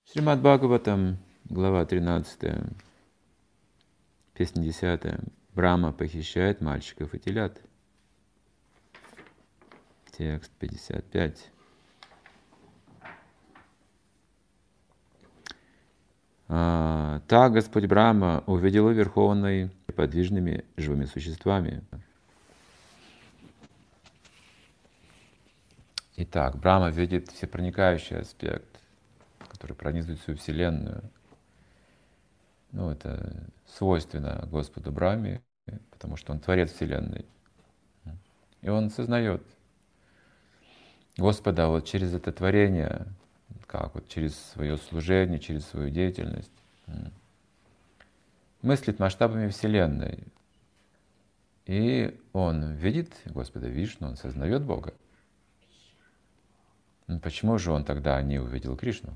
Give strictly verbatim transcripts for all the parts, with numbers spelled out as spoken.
Шримад Бхагаватам, глава тринадцатая, песня десятая. Брахма похищает мальчиков и телят. Текст пятьдесят пять. А, так Господь Брахма увидел Верховной подвижными живыми существами. Итак, Брахма видит всепроникающий аспект, который пронизывает всю Вселенную. Ну, это свойственно Господу Брахме, потому что Он творец Вселенной. И Он сознает Господа вот через это творение, как вот через свое служение, через свою деятельность, мыслит масштабами Вселенной. И он видит Господа Вишну, он сознает Бога. Ну, почему же он тогда не увидел Кришну?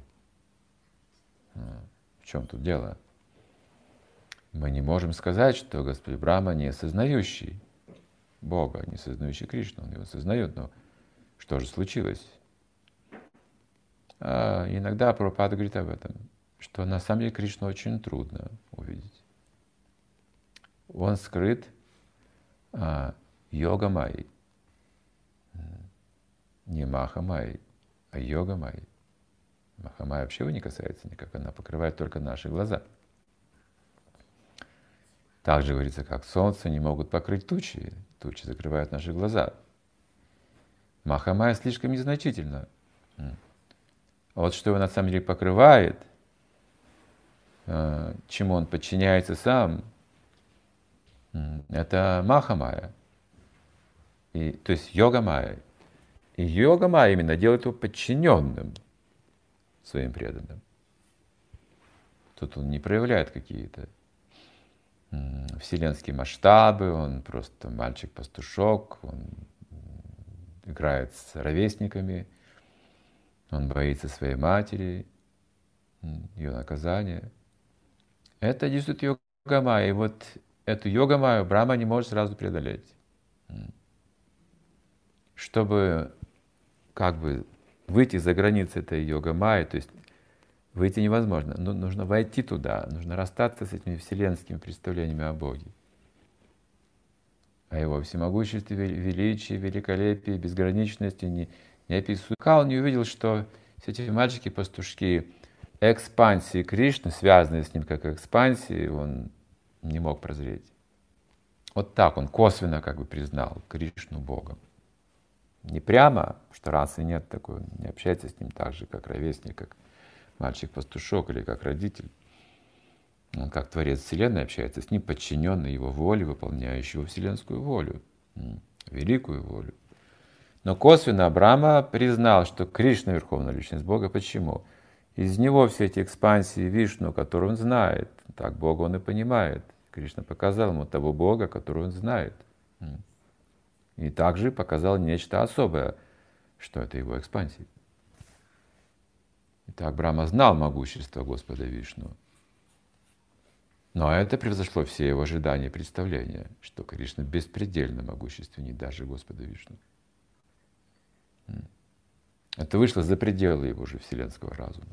В чем тут дело? Мы не можем сказать, что Господь Брахма не осознающий Бога, не осознающий Кришну. Он его осознает, но что же случилось? А иногда Прабхупада говорит об этом, что на самом деле Кришну очень трудно увидеть. Он скрыт а, йога-майей. Не маха-майей, а йога-майей. Маха-майя вообще его не касается никак, она покрывает только наши глаза. Также говорится, как солнце не могут покрыть тучи, тучи закрывают наши глаза. Маха-майя слишком незначительна. А вот что его на самом деле покрывает, чему он подчиняется сам, это маха-майя, и, то есть йога-майя. И йога-майя именно делает его подчиненным своим преданным. Тут он не проявляет какие-то вселенские масштабы, он просто мальчик-пастушок, он играет с ровесниками, он боится своей матери, ее наказания. Это действует йога-майя. И вот эту йога-майю Брахма не может сразу преодолеть. Чтобы как бы выйти за границы этой йога-майи, то есть выйти невозможно, но нужно войти туда, нужно расстаться с этими вселенскими представлениями о Боге, о Его всемогуществе, величии, великолепии, безграничности, не, неописуемости. Пока он не увидел, что все эти мальчики-пастушки экспансии Кришны, связанные с ним как экспансии, он не мог прозреть. Вот так он косвенно как бы признал Кришну Богом. Не прямо, что расы нет такой, он не общается с ним так же, как ровесник, как мальчик-пастушок или как родитель. Он как творец Вселенной общается с ним, подчиненный его воле, выполняющего вселенскую волю, великую волю. Но косвенно Брахма признал, что Кришна — Верховная Личность Бога. Почему? Из него все эти экспансии Вишну, которые он знает. Так Бога он и понимает. Кришна показал ему того Бога, которого он знает. И также показал нечто особое, что это его экспансия. Итак, Брахма знал могущество Господа Вишну. Но это превзошло все его ожидания и представления, что Кришна беспредельно могущественнее даже Господа Вишну. Это вышло за пределы его же вселенского разума.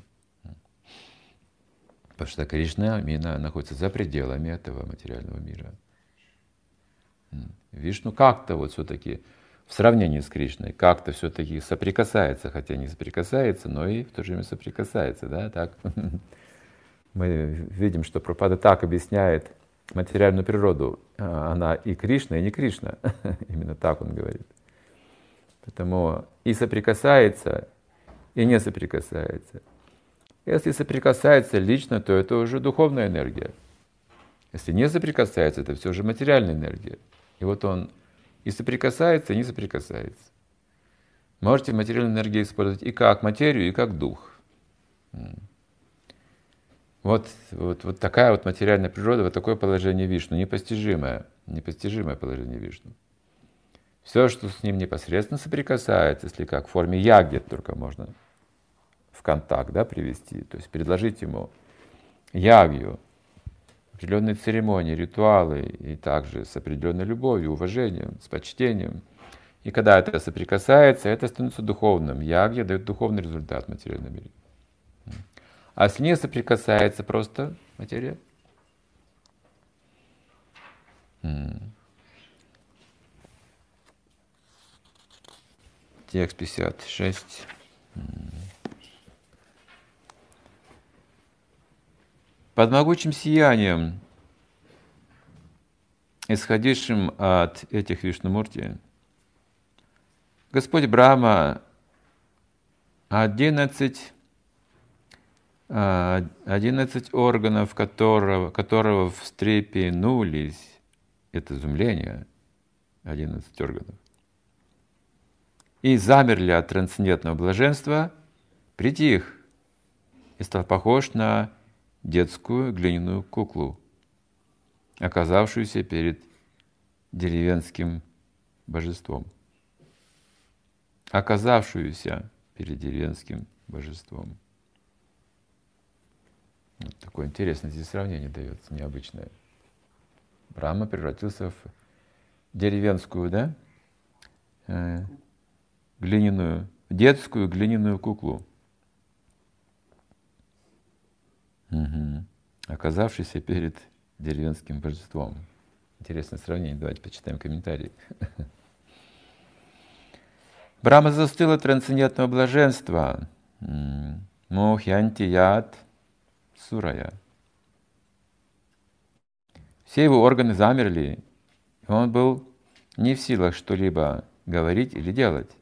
Потому что Кришна именно находится за пределами этого материального мира. Вишну как-то вот все-таки в сравнении с Кришной как-то все-таки соприкасается, хотя не соприкасается, но и в то же время соприкасается, да, так. Мы видим, что Прабхупада так объясняет материальную природу. Она и Кришна, и не Кришна. Именно так он говорит. Поэтому и соприкасается, и не соприкасается. Если соприкасается лично, то это уже духовная энергия. Если не соприкасается, это все же материальная энергия. И вот он и соприкасается, и не соприкасается. Можете материальную энергию использовать и как материю, и как дух. Вот, вот, вот такая вот материальная природа, вот такое положение Вишну, непостижимое, непостижимое положение Вишну. Все, что с ним непосредственно соприкасается, если как в форме ягьи, только можно в контакт, да, привести, то есть предложить ему ягью, определенные церемонии, ритуалы, и также с определенной любовью, уважением, с почтением. И когда это соприкасается, это становится духовным. Ягья дает духовный результат в материальном мире. А с ней соприкасается просто материя. Текст пятьдесят шесть. Под могучим сиянием, исходившим от этих Вишнумурти, Господь Брахма одиннадцать, одиннадцать органов, которого, которого встрепенулись, это изумление, одиннадцать органов, и замерли от трансцендентного блаженства, притих и стал похож на детскую глиняную куклу, оказавшуюся перед деревенским божеством. Оказавшуюся перед деревенским божеством. Вот такое интересное здесь сравнение дается, необычное. Брахма превратился в деревенскую, да, э, глиняную, детскую глиняную куклу, угу. Оказавшийся перед деревенским божеством. Интересное сравнение, давайте почитаем комментарии. Брахма застыл от трансцендентного блаженства. Мохьянти яд сурая. Все его органы замерли, и он был не в силах что-либо говорить или делать.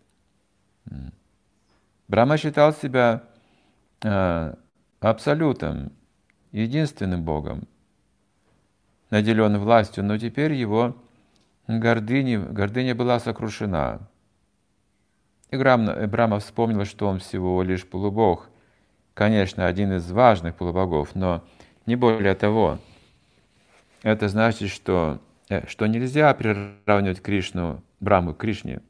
Брахма считал себя э, абсолютом, единственным Богом, наделенным властью, но теперь его гордыня, гордыня была сокрушена. И Брахма вспомнил, что он всего лишь полубог, конечно, один из важных полубогов, но не более того. Это значит, что, что нельзя приравнивать Кришну, Брахму к Кришне.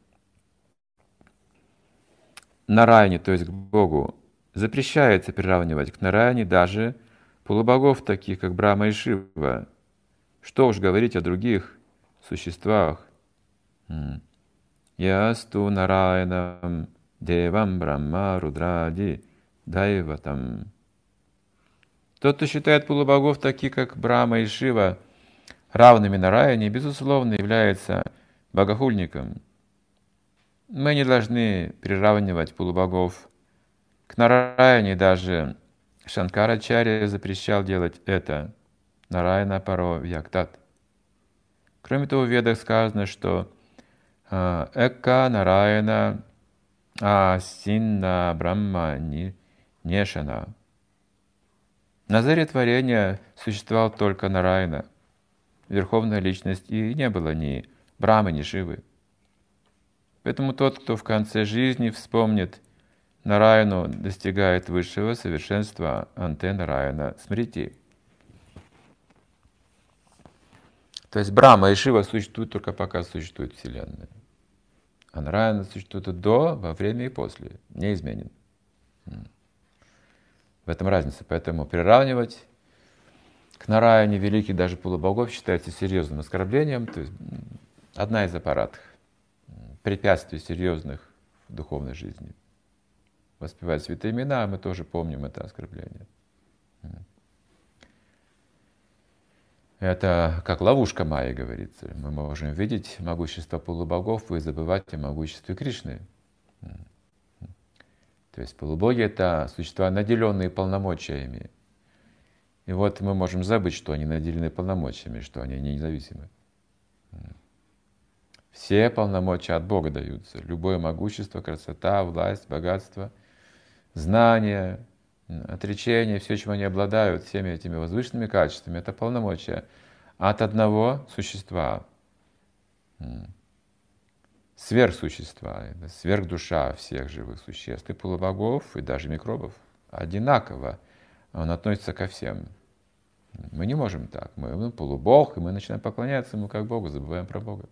Нараяне, то есть к Богу, запрещается приравнивать к Нараяне даже полубогов, таких как Брахма и Шива. Что уж говорить о других существах. Ясту Нараянам Девам Брахма Рудради Дайватам. Тот, кто считает полубогов, таких как Брахма и Шива, равными Нараяне, безусловно, является богохульником. Мы не должны приравнивать полубогов к Нараяне, даже Шанкарачарья запрещал делать это. Нараяна паро вьяктат. Кроме того, в Ведах сказано, что Экка Нараяна Асинна Брахма Нешана. На заре творения существовал только Нараяна, верховная личность, и не было ни Брахмы, ни Шивы. Поэтому тот, кто в конце жизни вспомнит Нараяну, достигает высшего совершенства Анте Нараяна Смрити. То есть Брахма и Шива существуют только пока существует Вселенная. А Нараяна существует до, во время и после. Неизменен. В этом разница. Поэтому приравнивать к Нараяне великих даже полубогов считается серьезным оскорблением. То есть одна из аппаратов, препятствий серьезных в духовной жизни. Воспевать святые имена, мы тоже помним это оскорбление. Это как ловушка Майи, говорится. Мы можем видеть могущество полубогов и забывать о могуществе Кришны. То есть полубоги — это существа, наделенные полномочиями. И вот мы можем забыть, что они наделены полномочиями, что они не независимы. Все полномочия от Бога даются. Любое могущество, красота, власть, богатство, знания, отречение, все, чем они обладают, всеми этими возвышенными качествами, это полномочия от одного существа, сверхсущества, сверхдуша всех живых существ, и полубогов, и даже микробов. Одинаково он относится ко всем. Мы не можем так. Мы ну, полубог, и мы начинаем поклоняться ему как Богу, забываем про Бога.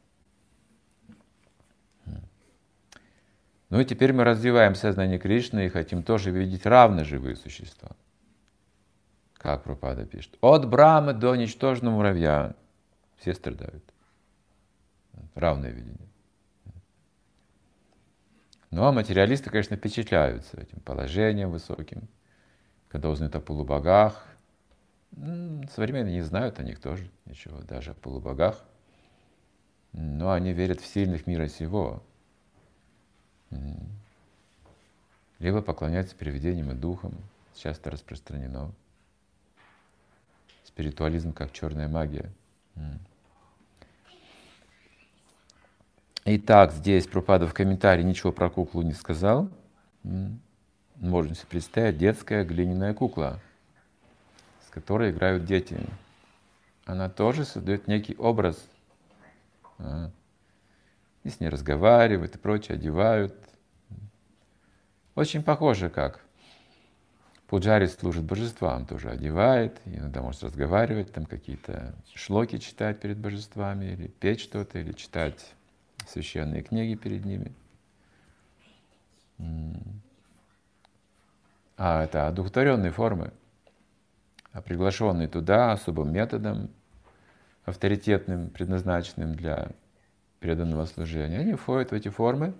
Ну и теперь мы развиваем сознание Кришны и хотим тоже видеть равно живые существа. Как Прабхупада пишет. От Брахмы до ничтожного муравья все страдают. Равное видение. Ну а материалисты, конечно, впечатляются этим положением высоким. когда узнают о полубогах. Современные не знают о них тоже ничего, даже о полубогах. Но они верят в сильных мира сего. Либо поклоняются привидениям и духам. Часто распространено. Спиритуализм как черная магия. Итак, здесь Прабхупада в комментарии ничего про куклу не сказал. Можно себе представить, детская глиняная кукла, с которой играют дети. Она тоже создает некий образ. И с ней разговаривают и прочее, одевают. Очень похоже, как пуджари служит божествам, тоже одевает, иногда может разговаривать, там какие-то шлоки читать перед божествами, или петь что-то, или читать священные книги перед ними. А это одухотворенные формы, а приглашенные туда особым методом, авторитетным, предназначенным для преданного служения, они входят в эти формы.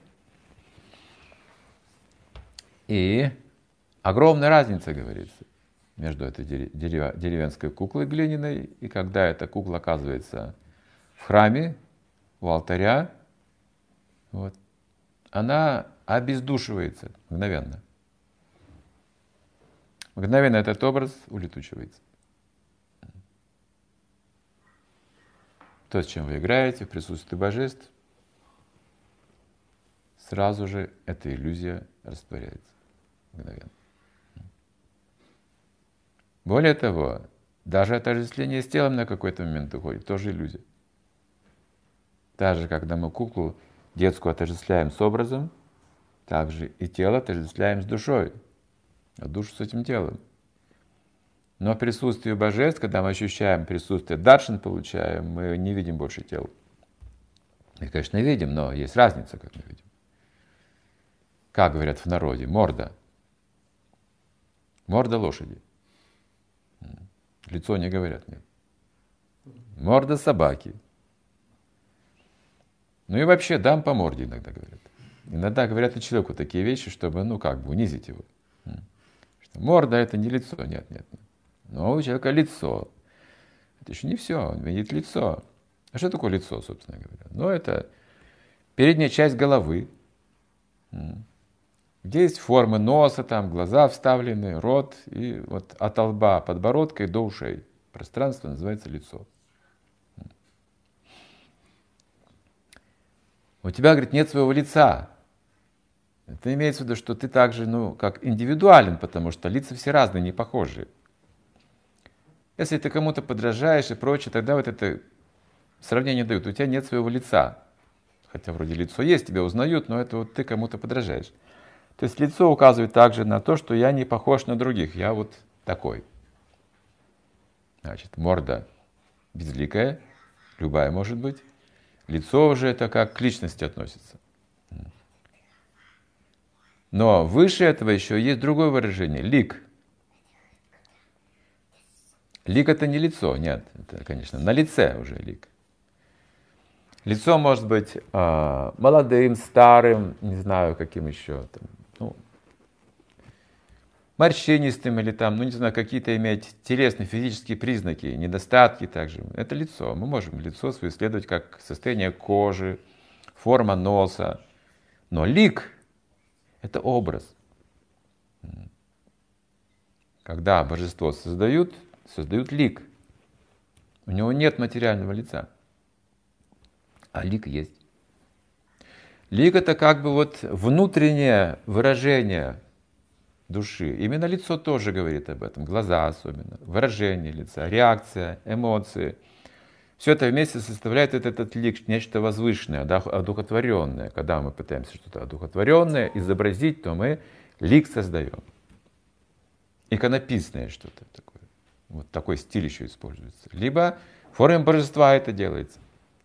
И огромная разница, говорится, между этой деревенской куклой глиняной, и когда эта кукла оказывается в храме, у алтаря, вот, она обездушивается мгновенно. Мгновенно этот образ улетучивается. То, с чем вы играете в присутствии божеств, сразу же эта иллюзия растворяется мгновенно. Более того, даже отождествление с телом на какой-то момент уходит, тоже иллюзия. Даже когда мы куклу детскую отождествляем с образом, также и тело отождествляем с душой, а душу с этим телом. Но в присутствии божеств, когда мы ощущаем присутствие, даршан получаем, мы не видим больше тел. Мы, конечно, видим, но есть разница, как мы видим. Как говорят в народе, морда. Морда лошади. Лицо не говорят, нет. Морда собаки. Ну и вообще, дам по морде иногда говорят. Иногда говорят и человеку такие вещи, чтобы, ну как бы, унизить его. Что морда — это не лицо, нет, нет, нет. Но у человека лицо. Это еще не все, он видит лицо. А что такое лицо, собственно говоря? Ну, это передняя часть головы, где есть формы носа, там глаза вставлены, рот, и вот от лба, подбородка и до ушей. Пространство называется лицо. У тебя, говорит, нет своего лица. Это имеется в виду, что ты также, ну, как индивидуален, потому что лица все разные, не похожие. Если ты кому-то подражаешь и прочее, тогда вот это сравнение дают. У тебя нет своего лица. Хотя вроде лицо есть, тебя узнают, но это вот ты кому-то подражаешь. То есть лицо указывает также на то, что я не похож на других, я вот такой. Значит, морда безликая, любая может быть. Лицо уже это как к личности относится. Но выше этого еще есть другое выражение — лик. Лик — это не лицо, нет, это, конечно, на лице уже лик. Лицо может быть э, молодым, старым, не знаю, каким еще, там, ну, морщинистым или там, ну не знаю, какие-то иметь телесные, физические признаки, недостатки также. Это лицо. Мы можем лицо свое исследовать как состояние кожи, форма носа. Но лик — это образ. Когда божество создают, создают лик. У него нет материального лица, а лик есть. Лик — это как бы вот внутреннее выражение души. Именно лицо тоже говорит об этом, глаза особенно, выражение лица, реакция, эмоции. Все это вместе составляет этот, этот лик, нечто возвышенное, одухотворенное. Когда мы пытаемся что-то одухотворенное изобразить, то мы лик создаем. Иконописное что-то такое. Вот такой стиль еще используется. Либо в форме божества это делается.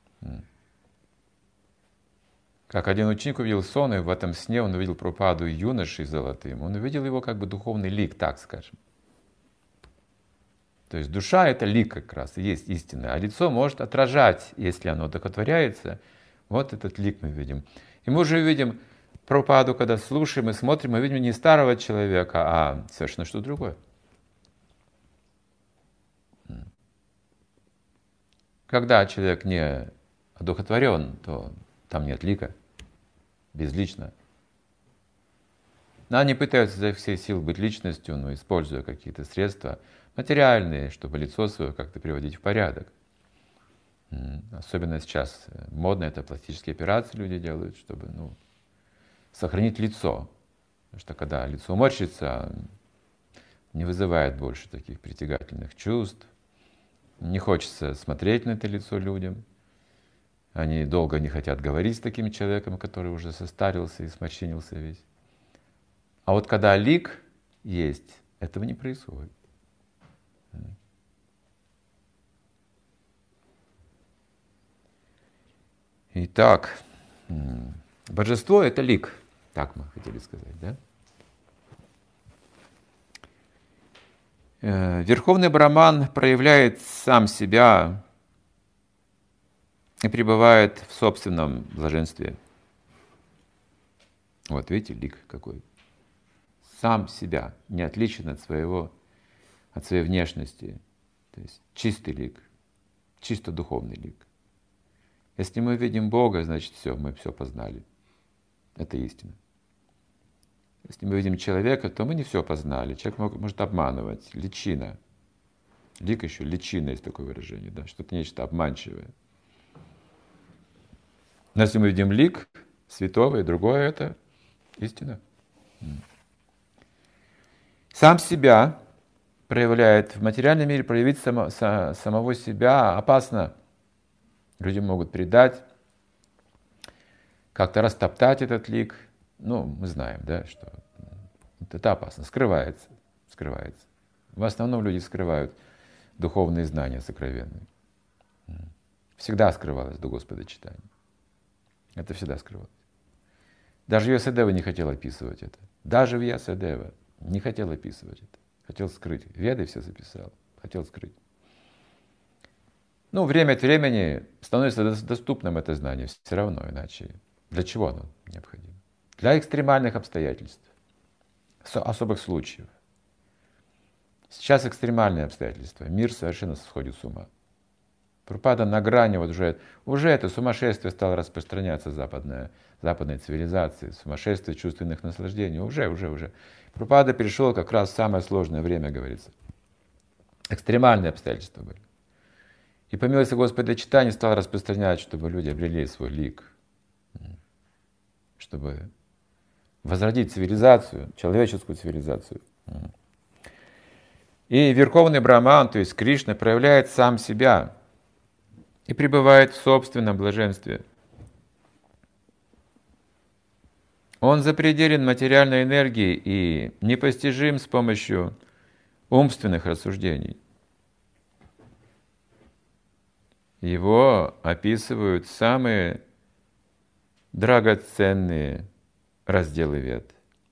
Как один ученик увидел сон, и в этом сне он увидел Прабхупаду юношей золотым. Он увидел его как бы духовный лик, так скажем. То есть душа — это лик как раз, и есть истина. А лицо может отражать, если оно одухотворяется. Вот этот лик мы видим. И мы уже видим Прабхупаду, когда слушаем и смотрим, мы видим не старого человека, а совершенно что-то другое. Когда человек не одухотворен, то там нет лика, безлично. Но они пытаются изо всех сил быть личностью, но используя какие-то средства материальные, чтобы лицо свое как-то приводить в порядок. Особенно сейчас модно это пластические операции люди делают, чтобы ну, сохранить лицо. Потому что когда лицо морщится, не вызывает больше таких притягательных чувств. Не хочется смотреть на это лицо людям. Они долго не хотят говорить с таким человеком, который уже состарился и сморщинился весь. А вот когда лик есть, этого не происходит. Итак, божество — это лик, так мы хотели сказать, да? Верховный Браман проявляет сам себя и пребывает в собственном блаженстве. Вот видите, лик какой. Сам себя, не отличен от своего, от своей внешности. То есть чистый лик, чисто духовный лик. Если мы видим Бога, значит все, мы все познали. Это истина. Если мы видим человека, то мы не все познали. Человек может обманывать. Личина. Лик еще, личина есть такое выражение, да, что-то нечто обманчивое. Но если мы видим лик святого и другое, это истина. Сам себя проявляет в материальном мире, проявить само, со, самого себя опасно. Люди могут предать, как-то растоптать этот лик. Ну, мы знаем, да, что это опасно, скрывается, скрывается. В основном люди скрывают духовные знания сокровенные. Всегда скрывалось до Господа читания. Это всегда скрывалось. Даже Вьясадева не хотел описывать это. Даже Вьясадева не хотел описывать это. Хотел скрыть. Веды все записал, хотел скрыть. Ну, время от времени становится доступным это знание все равно, иначе для чего оно необходимо? Для экстремальных обстоятельств, особых случаев. Сейчас экстремальные обстоятельства, мир совершенно сходит с ума. Прабхупада на грани, вот уже, уже это сумасшествие стало распространяться западная, западной цивилизации, сумасшествие чувственных наслаждений, уже, уже, уже. Прабхупада перешел как раз в самое сложное время, говорится. Экстремальные обстоятельства были. И по милости Господа читания стал распространять, чтобы люди обрели свой лик, чтобы возродить цивилизацию, человеческую цивилизацию. И Верховный Браман, то есть Кришна, проявляет сам себя и пребывает в собственном блаженстве. Он запределен материальной энергией и непостижим с помощью умственных рассуждений. Его описывают самые драгоценные разделы Вед,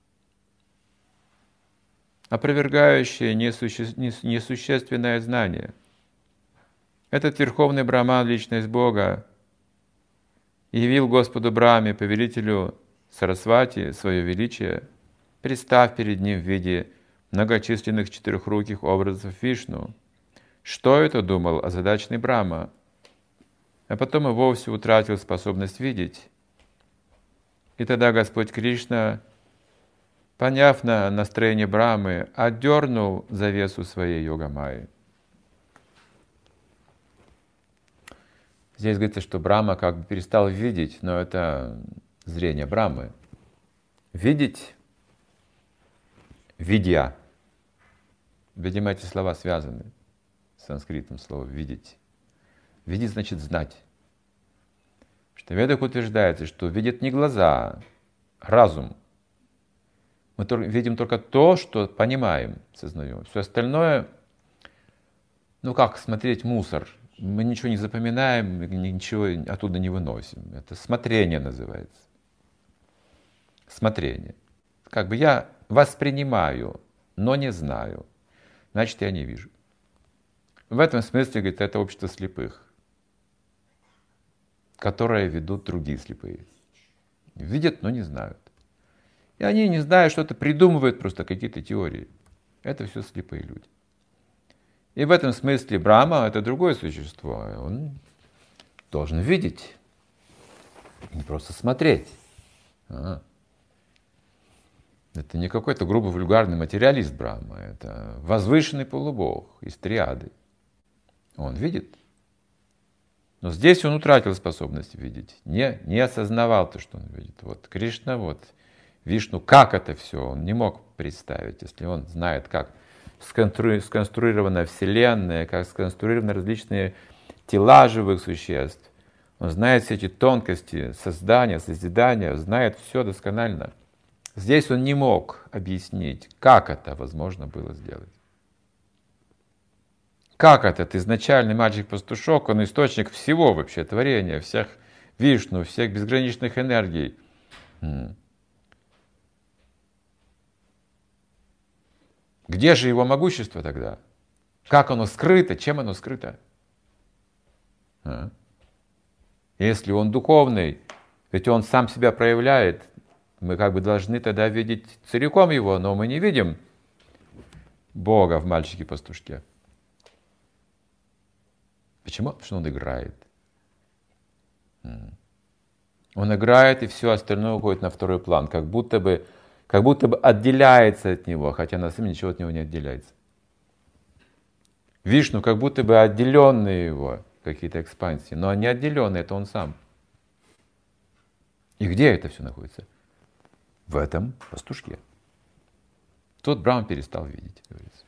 опровергающие несуще... несущественное знание. Этот Верховный Браман, личность Бога, явил Господу Брахме, повелителю Сарасвати, свое величие, представ перед ним в виде многочисленных четырехруких образов Вишну. Что это думал озадаченный Брахма? А потом и вовсе утратил способность видеть. И тогда Господь Кришна, поняв на настроение Брахмы, отдернул завесу своей йога-майи. Здесь говорится, что Брахма как бы перестал видеть, но это зрение Брахмы. Видеть, видя. Видимо, эти слова связаны с санскритом, слово «видеть». Видеть значит знать. Что в Ведах утверждается, что видят не глаза, а разум. Мы видим только то, что понимаем, сознаем. Все остальное, ну как смотреть мусор. Мы ничего не запоминаем, ничего оттуда не выносим. Это смотрение называется. Смотрение. Как бы я воспринимаю, но не знаю. Значит, я не вижу. В этом смысле, говорит, это общество слепых, которые ведут другие слепые. Видят, но не знают. И они, не зная что-то, придумывают просто какие-то теории. Это все слепые люди. И в этом смысле Брахма — это другое существо. Он должен видеть, не просто смотреть. А. Это не какой-то грубо вульгарный материалист Брахма, это возвышенный полубог из триады. Он видит. Но здесь он утратил способность видеть, не, не осознавал то, что он видит. Вот Кришна, вот Вишну, как это все, он не мог представить, если он знает, как сконструи- сконструирована Вселенная, как сконструированы различные тела живых существ. Он знает все эти тонкости создания, созидания, знает все досконально. Здесь он не мог объяснить, как это возможно было сделать. Как этот изначальный мальчик-пастушок, он источник всего вообще творения, всех Вишну, всех безграничных энергий. Где же его могущество тогда? Как оно скрыто? Чем оно скрыто? А? Если он духовный, ведь он сам себя проявляет, мы как бы должны тогда видеть целиком его, но мы не видим Бога в мальчике-пастушке. Почему? Потому что он играет. Он играет, и все остальное уходит на второй план, как будто бы, как будто бы отделяется от него, хотя на самом деле ничего от него не отделяется. Вишну как будто бы отделенные его какие-то экспансии, но не отделенные, это он сам. И где это все находится? В этом пастушке. Тут Брахма перестал видеть, говорится.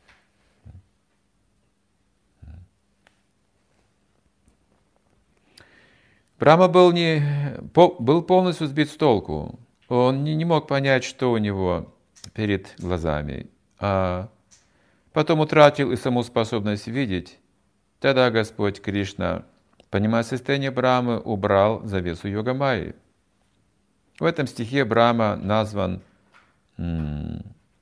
Брахма был, не, был полностью сбит с толку. Он не, не мог понять, что у него перед глазами. А потом утратил и саму способность видеть. Тогда Господь Кришна, понимая состояние Брахмы, убрал завесу Йога-майи. В этом стихе Брахма назван м-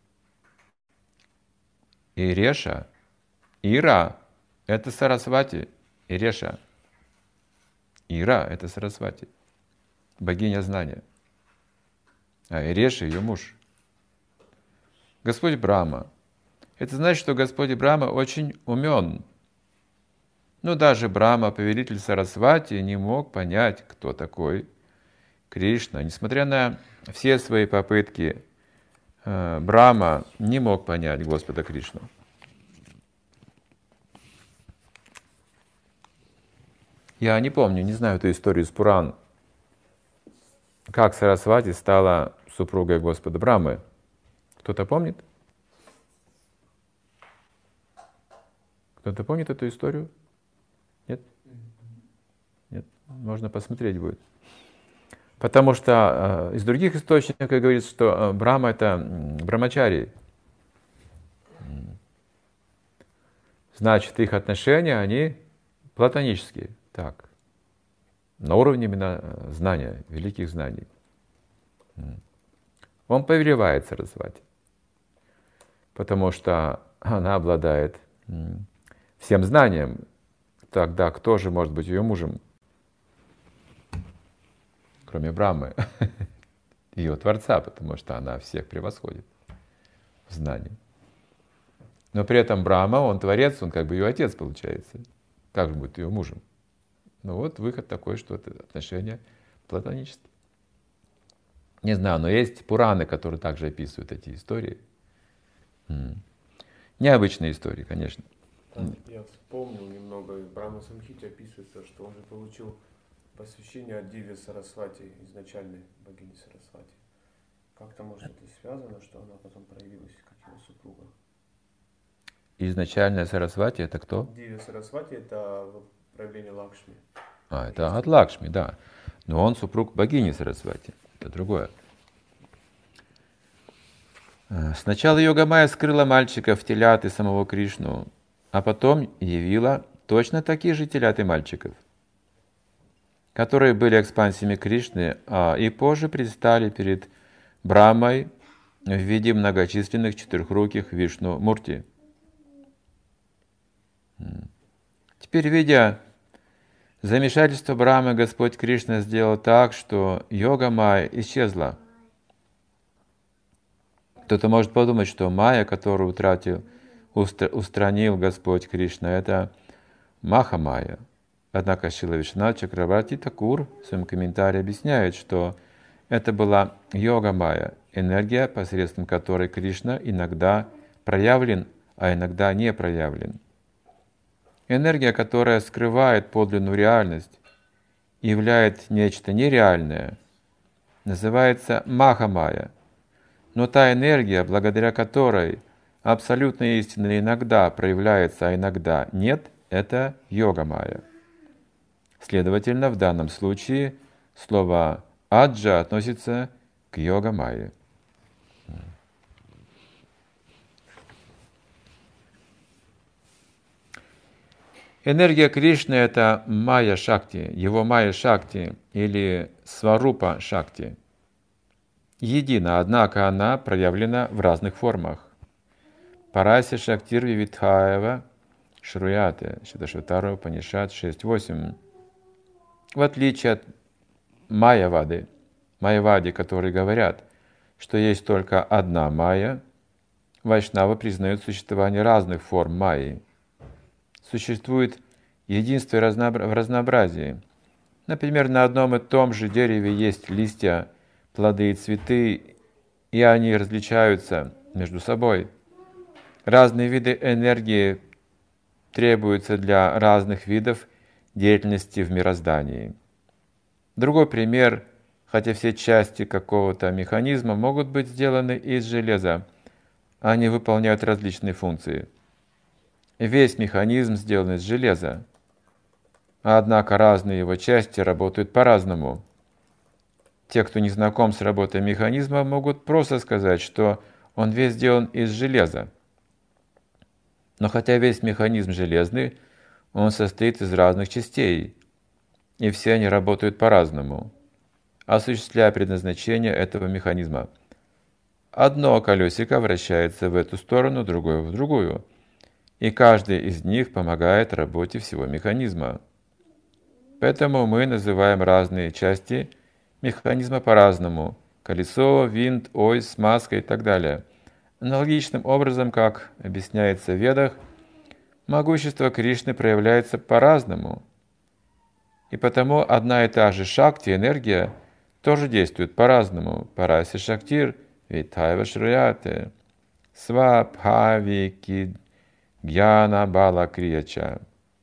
Иреша. Ира — это Сарасвати. Иреша. Ира — это Сарасвати, богиня знания. А Иреша — ее муж. Господь Брахма. Это значит, что Господь Брахма очень умен. Но даже Брахма, повелитель Сарасвати, не мог понять, кто такой Кришна. Несмотря на все свои попытки, Брахма не мог понять Господа Кришну. Я не помню, не знаю эту историю из Пуран, как Сарасвати стала супругой Господа Брахмы. Кто-то помнит? Кто-то помнит эту историю? Нет? Нет? Можно посмотреть будет. Потому что э, из других источников говорится, что э, Брахма — это брамачари. Значит, их отношения, они платонические. Так, на уровне именно знания, великих знаний. Он повелевает Сарасвати, потому что она обладает всем знанием. Тогда кто же может быть ее мужем, кроме Брахмы, ее Творца, потому что она всех превосходит в знании. Но при этом Брахма, он Творец, он как бы ее отец получается. Как же будет ее мужем? Ну вот выход такой, что это отношения платонические. Не знаю, но есть Пураны, которые также описывают эти истории. М. Необычные истории, конечно. Там, я вспомнил немного, в Брахма Самхите описывается, что он же получил посвящение от Диви Сарасвати, изначальной богини Сарасвати. Как-то, может, это связано, что она потом проявилась как его супруга? Изначальная Сарасвати — это кто? Диви Сарасвати — это проявление Лакшми. А, это от Лакшми, да. Но он супруг богини Сарасвати. Это другое. Сначала Йога-майя скрыла мальчика в телят и самого Кришну, а потом явила точно такие же телят и мальчиков, которые были экспансиями Кришны, а и позже предстали перед Брахмой в виде многочисленных четырехруких Вишну-мурти. Теперь, видя замешательство Брахмы, Господь Кришна сделал так, что Йога-майя исчезла. Кто-то может подумать, что майя, которую утратил, устранил Господь Кришна, это Маха-майя. Однако Шрила Вишванат Чакрабарти Такур в своем комментарии объясняет, что это была йога-майя, энергия, посредством которой Кришна иногда проявлен, а иногда не проявлен. Энергия, которая скрывает подлинную реальность и являет нечто нереальное, называется Маха-майя. Но та энергия, благодаря которой абсолютная истина иногда проявляется, а иногда нет, это йога-майя. Следовательно, в данном случае слово «аджа» относится к йога-майе. Энергия Кришны — это майя-шакти, его майя-шакти или сварупа-шакти. Едина, однако она проявлена в разных формах. Параси Шактир Вивидхаева Шруяте, Шиташватара Упанишат шесть восемь. В отличие от майявады, майявади, которые говорят, что есть только одна майя, вайшнавы признают существование разных форм майи. Существует единство в разнообразии. Например, на одном и том же дереве есть листья, плоды и цветы, и они различаются между собой. Разные виды энергии требуются для разных видов деятельности в мироздании. Другой пример, хотя все части какого-то механизма могут быть сделаны из железа, они выполняют различные функции. Весь механизм сделан из железа, однако разные его части работают по-разному. Те, кто не знаком с работой механизма, могут просто сказать, что он весь сделан из железа. Но хотя весь механизм железный, он состоит из разных частей, и все они работают по-разному, осуществляя предназначение этого механизма. Одно колесико вращается в эту сторону, другое в другую, и каждый из них помогает работе всего механизма. Поэтому мы называем разные части механизма по-разному: колесо, винт, ось, смазка и так далее. Аналогичным образом, как объясняется в Ведах, могущество Кришны проявляется по-разному. И потому одна и та же шакти, энергия, тоже действует по-разному. Параси Шактир Витайва Шруяте Свабхавики Гьяна Бала Крияча.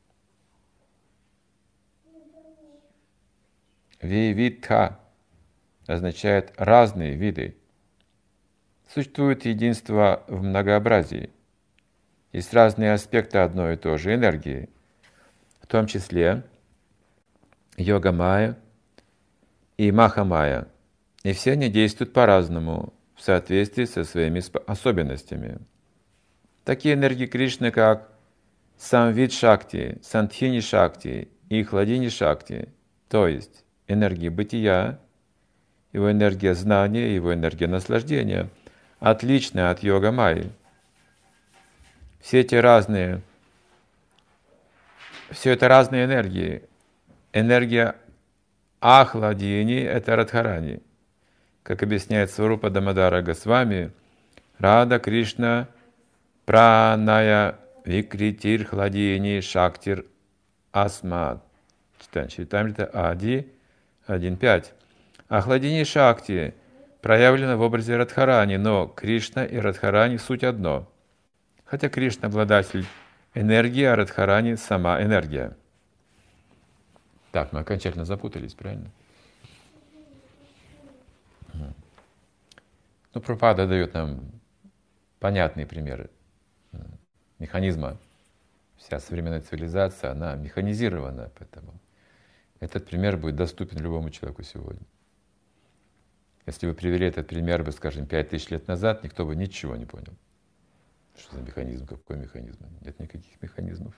Вивидха означает разные виды. Существует единство в многообразии. Есть разные аспекты одной и той же энергии, в том числе йога-майя и маха-майя. И все они действуют по-разному, в соответствии со своими особенностями. Такие энергии Кришны, как Самвид-шакти, Сандхини-шакти и Хладини-шакти, то есть энергия бытия, его энергия знания, его энергия наслаждения, отличны от йога-майи. Все эти разные, все это разные энергии. Энергия Ахладини — это Радхарани. Как объясняет Сварупа Дамодара Госвами, Рада Кришна Праная Викритир Хладини Шактир Асмат. Читаем это Ади один пять. Ахладини Шакти проявлена в образе Радхарани, но Кришна и Радхарани суть одно. Хотя Кришна обладатель энергии, а Радхарани сама энергия. Так, мы окончательно запутались, правильно? Ну, Прабхупада дает нам понятные примеры механизма. Вся современная цивилизация, она механизирована, поэтому этот пример будет доступен любому человеку сегодня. Если вы привели этот пример, бы, скажем, пять тысяч лет назад, никто бы ничего не понял. Что за механизм, какой механизм? Нет никаких механизмов.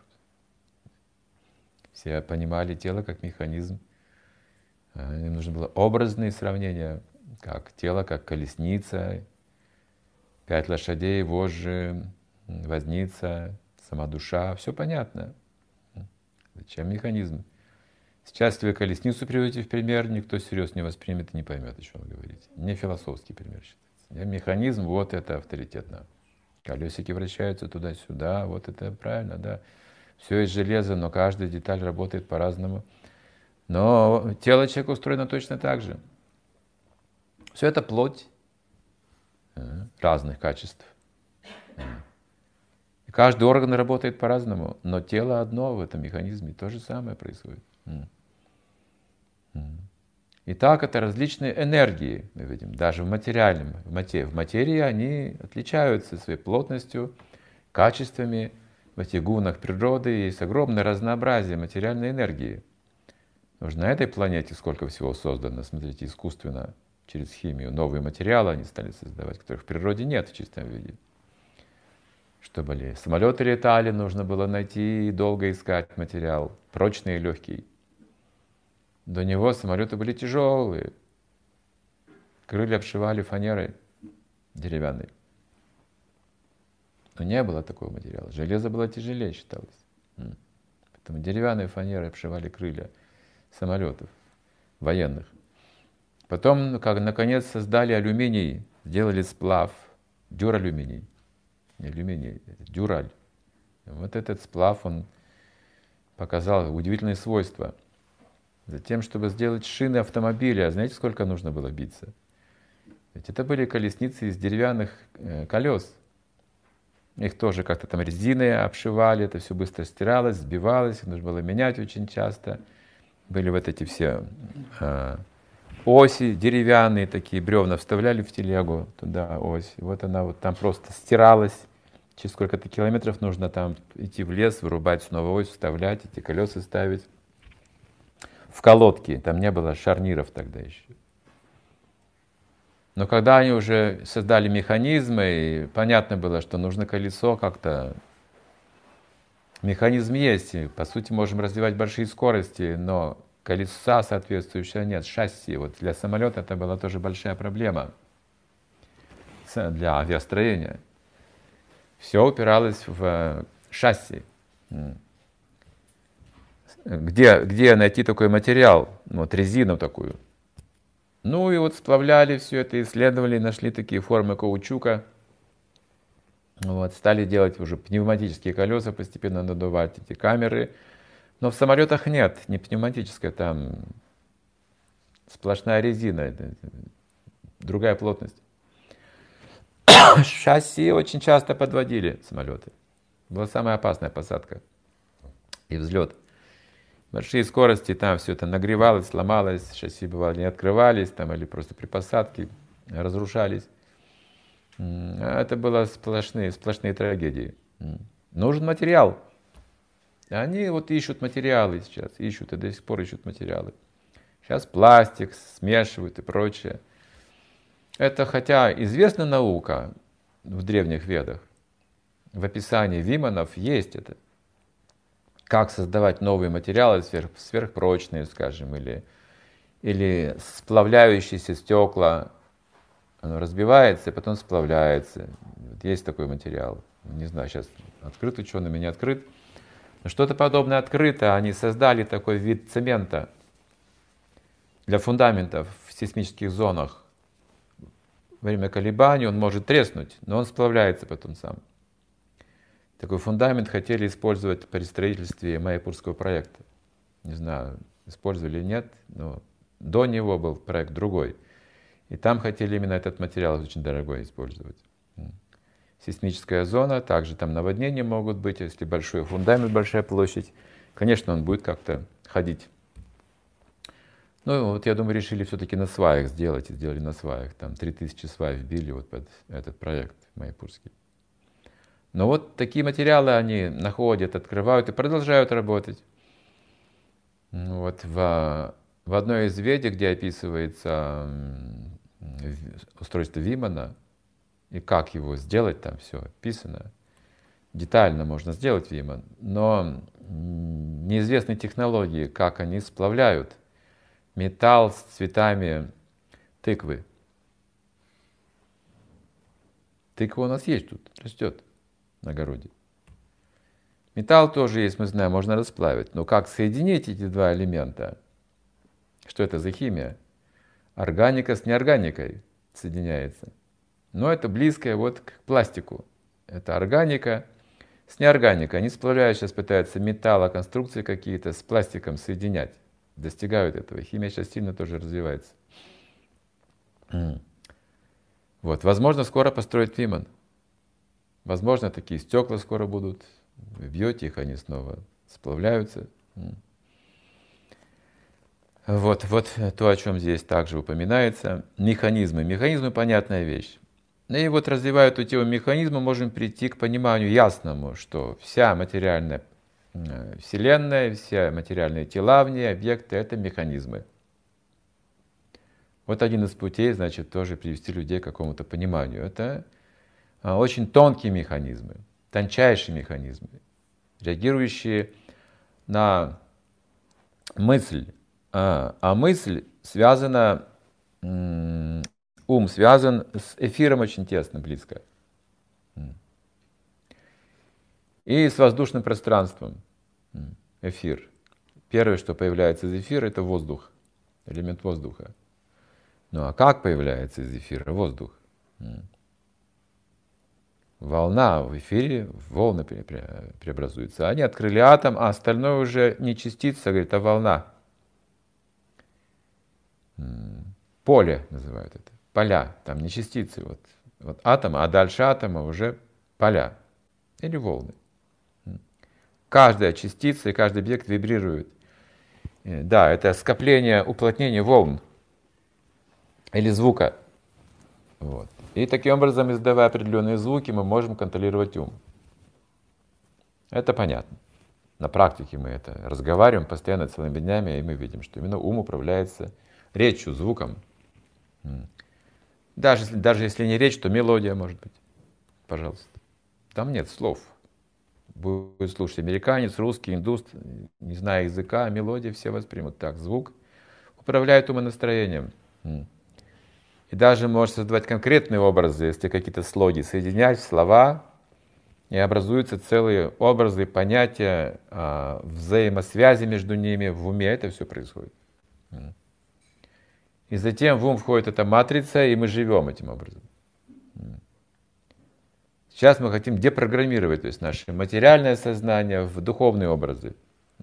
Все понимали тело как механизм. Им нужно было образные сравнения, как тело, как колесница, пять лошадей, вожжи, возница, сама душа. Все понятно. Зачем механизм? Сейчас, если вы колесницу приводите в пример, никто серьезно не воспримет и не поймет, о чем вы говорите. Не философский пример считается. Механизм, вот это авторитетно. Колесики вращаются туда-сюда, вот это правильно, да. Все из железа, но каждая деталь работает по-разному. Но тело человека устроено точно так же. Все это плоть разных качеств. И каждый орган работает по-разному, но тело одно в этом механизме, то же самое происходит. Итак, это различные энергии, мы видим, даже в материальном, в материи. В материи они отличаются своей плотностью, качествами. В этих гунах природы есть огромное разнообразие материальной энергии. Потому что на этой планете сколько всего создано, смотрите, искусственно, через химию. Новые материалы они стали создавать, которых в природе нет в чистом виде. Чтобы ли самолеты летали, нужно было найти и долго искать материал, прочный и легкий. До него самолеты были тяжелые. Крылья обшивали фанерой деревянной. Но не было такого материала. Железо было тяжелее, считалось. Поэтому деревянные фанеры обшивали крылья самолетов военных. Потом, как наконец создали алюминий, сделали сплав, дюралюминий. Не алюминий, это дюраль. Вот этот сплав, он показал удивительные свойства. Затем, чтобы сделать шины автомобиля, знаете, сколько нужно было биться? Ведь это были колесницы из деревянных э, колес. Их тоже как-то там резиной обшивали, это все быстро стиралось, сбивалось, их нужно было менять очень часто. Были вот эти все э, оси деревянные, такие бревна вставляли в телегу, туда ось. И вот она вот там просто стиралась. Через сколько-то километров нужно там идти в лес, вырубать снова ось, вставлять, эти колеса ставить. В колодки, там не было шарниров тогда еще. Но когда они уже создали механизмы, и понятно было, что нужно колесо как-то... Механизм есть, и, по сути, можем развивать большие скорости, но колеса соответствующего нет, шасси. Вот для самолета это была тоже большая проблема для авиастроения. Все упиралось в шасси. Где, где найти такой материал, вот резину такую? Ну и вот сплавляли все это, исследовали, нашли такие формы каучука. Вот, стали делать уже пневматические колеса, постепенно надувать эти камеры. Но в самолетах нет, не пневматическая, там сплошная резина, это другая плотность. Шасси очень часто подводили самолеты. Была самая опасная посадка и взлет. Большие скорости, там все это нагревалось, сломалось, шасси бывало не открывались, там, или просто при посадке разрушались. Это было сплошные, сплошные трагедии. Нужен материал. Они вот ищут материалы сейчас, ищут и до сих пор ищут материалы. Сейчас пластик смешивают и прочее. Это хотя известна наука в древних ведах, в описании Виманов есть это. Как создавать новые материалы, сверх, сверхпрочные, скажем, или, или сплавляющиеся стекла. Оно разбивается и потом сплавляется. Вот есть такой материал. Не знаю, сейчас открыт учеными, не открыт. Но что-то подобное открыто. Они создали такой вид цемента для фундаментов в сейсмических зонах. Во время колебаний он может треснуть, но он сплавляется потом сам. Такой фундамент хотели использовать при строительстве Майяпурского проекта. Не знаю, использовали или нет, но до него был проект другой. И там хотели именно этот материал очень дорогой использовать. Сейсмическая зона, также там наводнения могут быть, если большой фундамент, большая площадь. Конечно, он будет как-то ходить. Ну вот я думаю, решили все-таки на сваях сделать, и сделали на сваях. Там три тысячи свай вбили вот под этот проект Майяпурский. Но вот такие материалы они находят, открывают и продолжают работать. Вот в, в одной из веди, где описывается устройство Вимана и как его сделать, там все описано. Детально можно сделать Виман, но неизвестны технологии, как они сплавляют металл с цветами тыквы. Тыква у нас есть тут, растет на огороде. Металл тоже есть, мы знаем, можно расплавить. Но как соединить эти два элемента? Что это за химия? Органика с неорганикой соединяется. Но это близкое вот к пластику. Это органика, с неорганикой. Они сплавляют, сейчас пытаются металлоконструкции какие-то с пластиком соединять. Достигают этого. Химия сейчас сильно тоже развивается. Вот. Возможно, скоро построят Виман. Возможно, такие стекла скоро будут. Вы бьете их, они снова сплавляются. Вот, вот то, о чем здесь также упоминается. Механизмы. Механизмы — понятная вещь. И вот, развивая эту тему механизма, можем прийти к пониманию ясному, что вся материальная Вселенная, все материальные тела в ней, объекты — это механизмы. Вот один из путей, значит, тоже привести людей к какому-то пониманию. Это очень тонкие механизмы, тончайшие механизмы, реагирующие на мысль. А, а мысль связана, ум связан с эфиром очень тесно, близко. И с воздушным пространством. Эфир. Первое, что появляется из эфира, это воздух, элемент воздуха. Ну а как появляется из эфира воздух? Волна в эфире, волны преобразуются. Они открыли атом, а остальное уже не частица, говорит, а волна. Поле называют это. Поля, там не частицы. Вот, вот атом, а дальше атома уже поля или волны. Каждая частица и каждый объект вибрирует. Да, это скопление, уплотнение волн или звука. Вот. И таким образом, издавая определенные звуки, мы можем контролировать ум. Это понятно. На практике мы это разговариваем постоянно целыми днями, и мы видим, что именно ум управляется речью, звуком. Даже, даже если не речь, то мелодия может быть. Пожалуйста. Там нет слов. Будет слушать американец, русский, индус, не зная языка, мелодии все воспримут. Так, звук управляет умонастроением. И даже может создавать конкретные образы, если какие-то слоги соединять в слова, и образуются целые образы, понятия, взаимосвязи между ними в уме. Это все происходит. И затем в ум входит эта матрица, и мы живем этим образом. Сейчас мы хотим депрограммировать, то есть наше материальное сознание в духовные образы.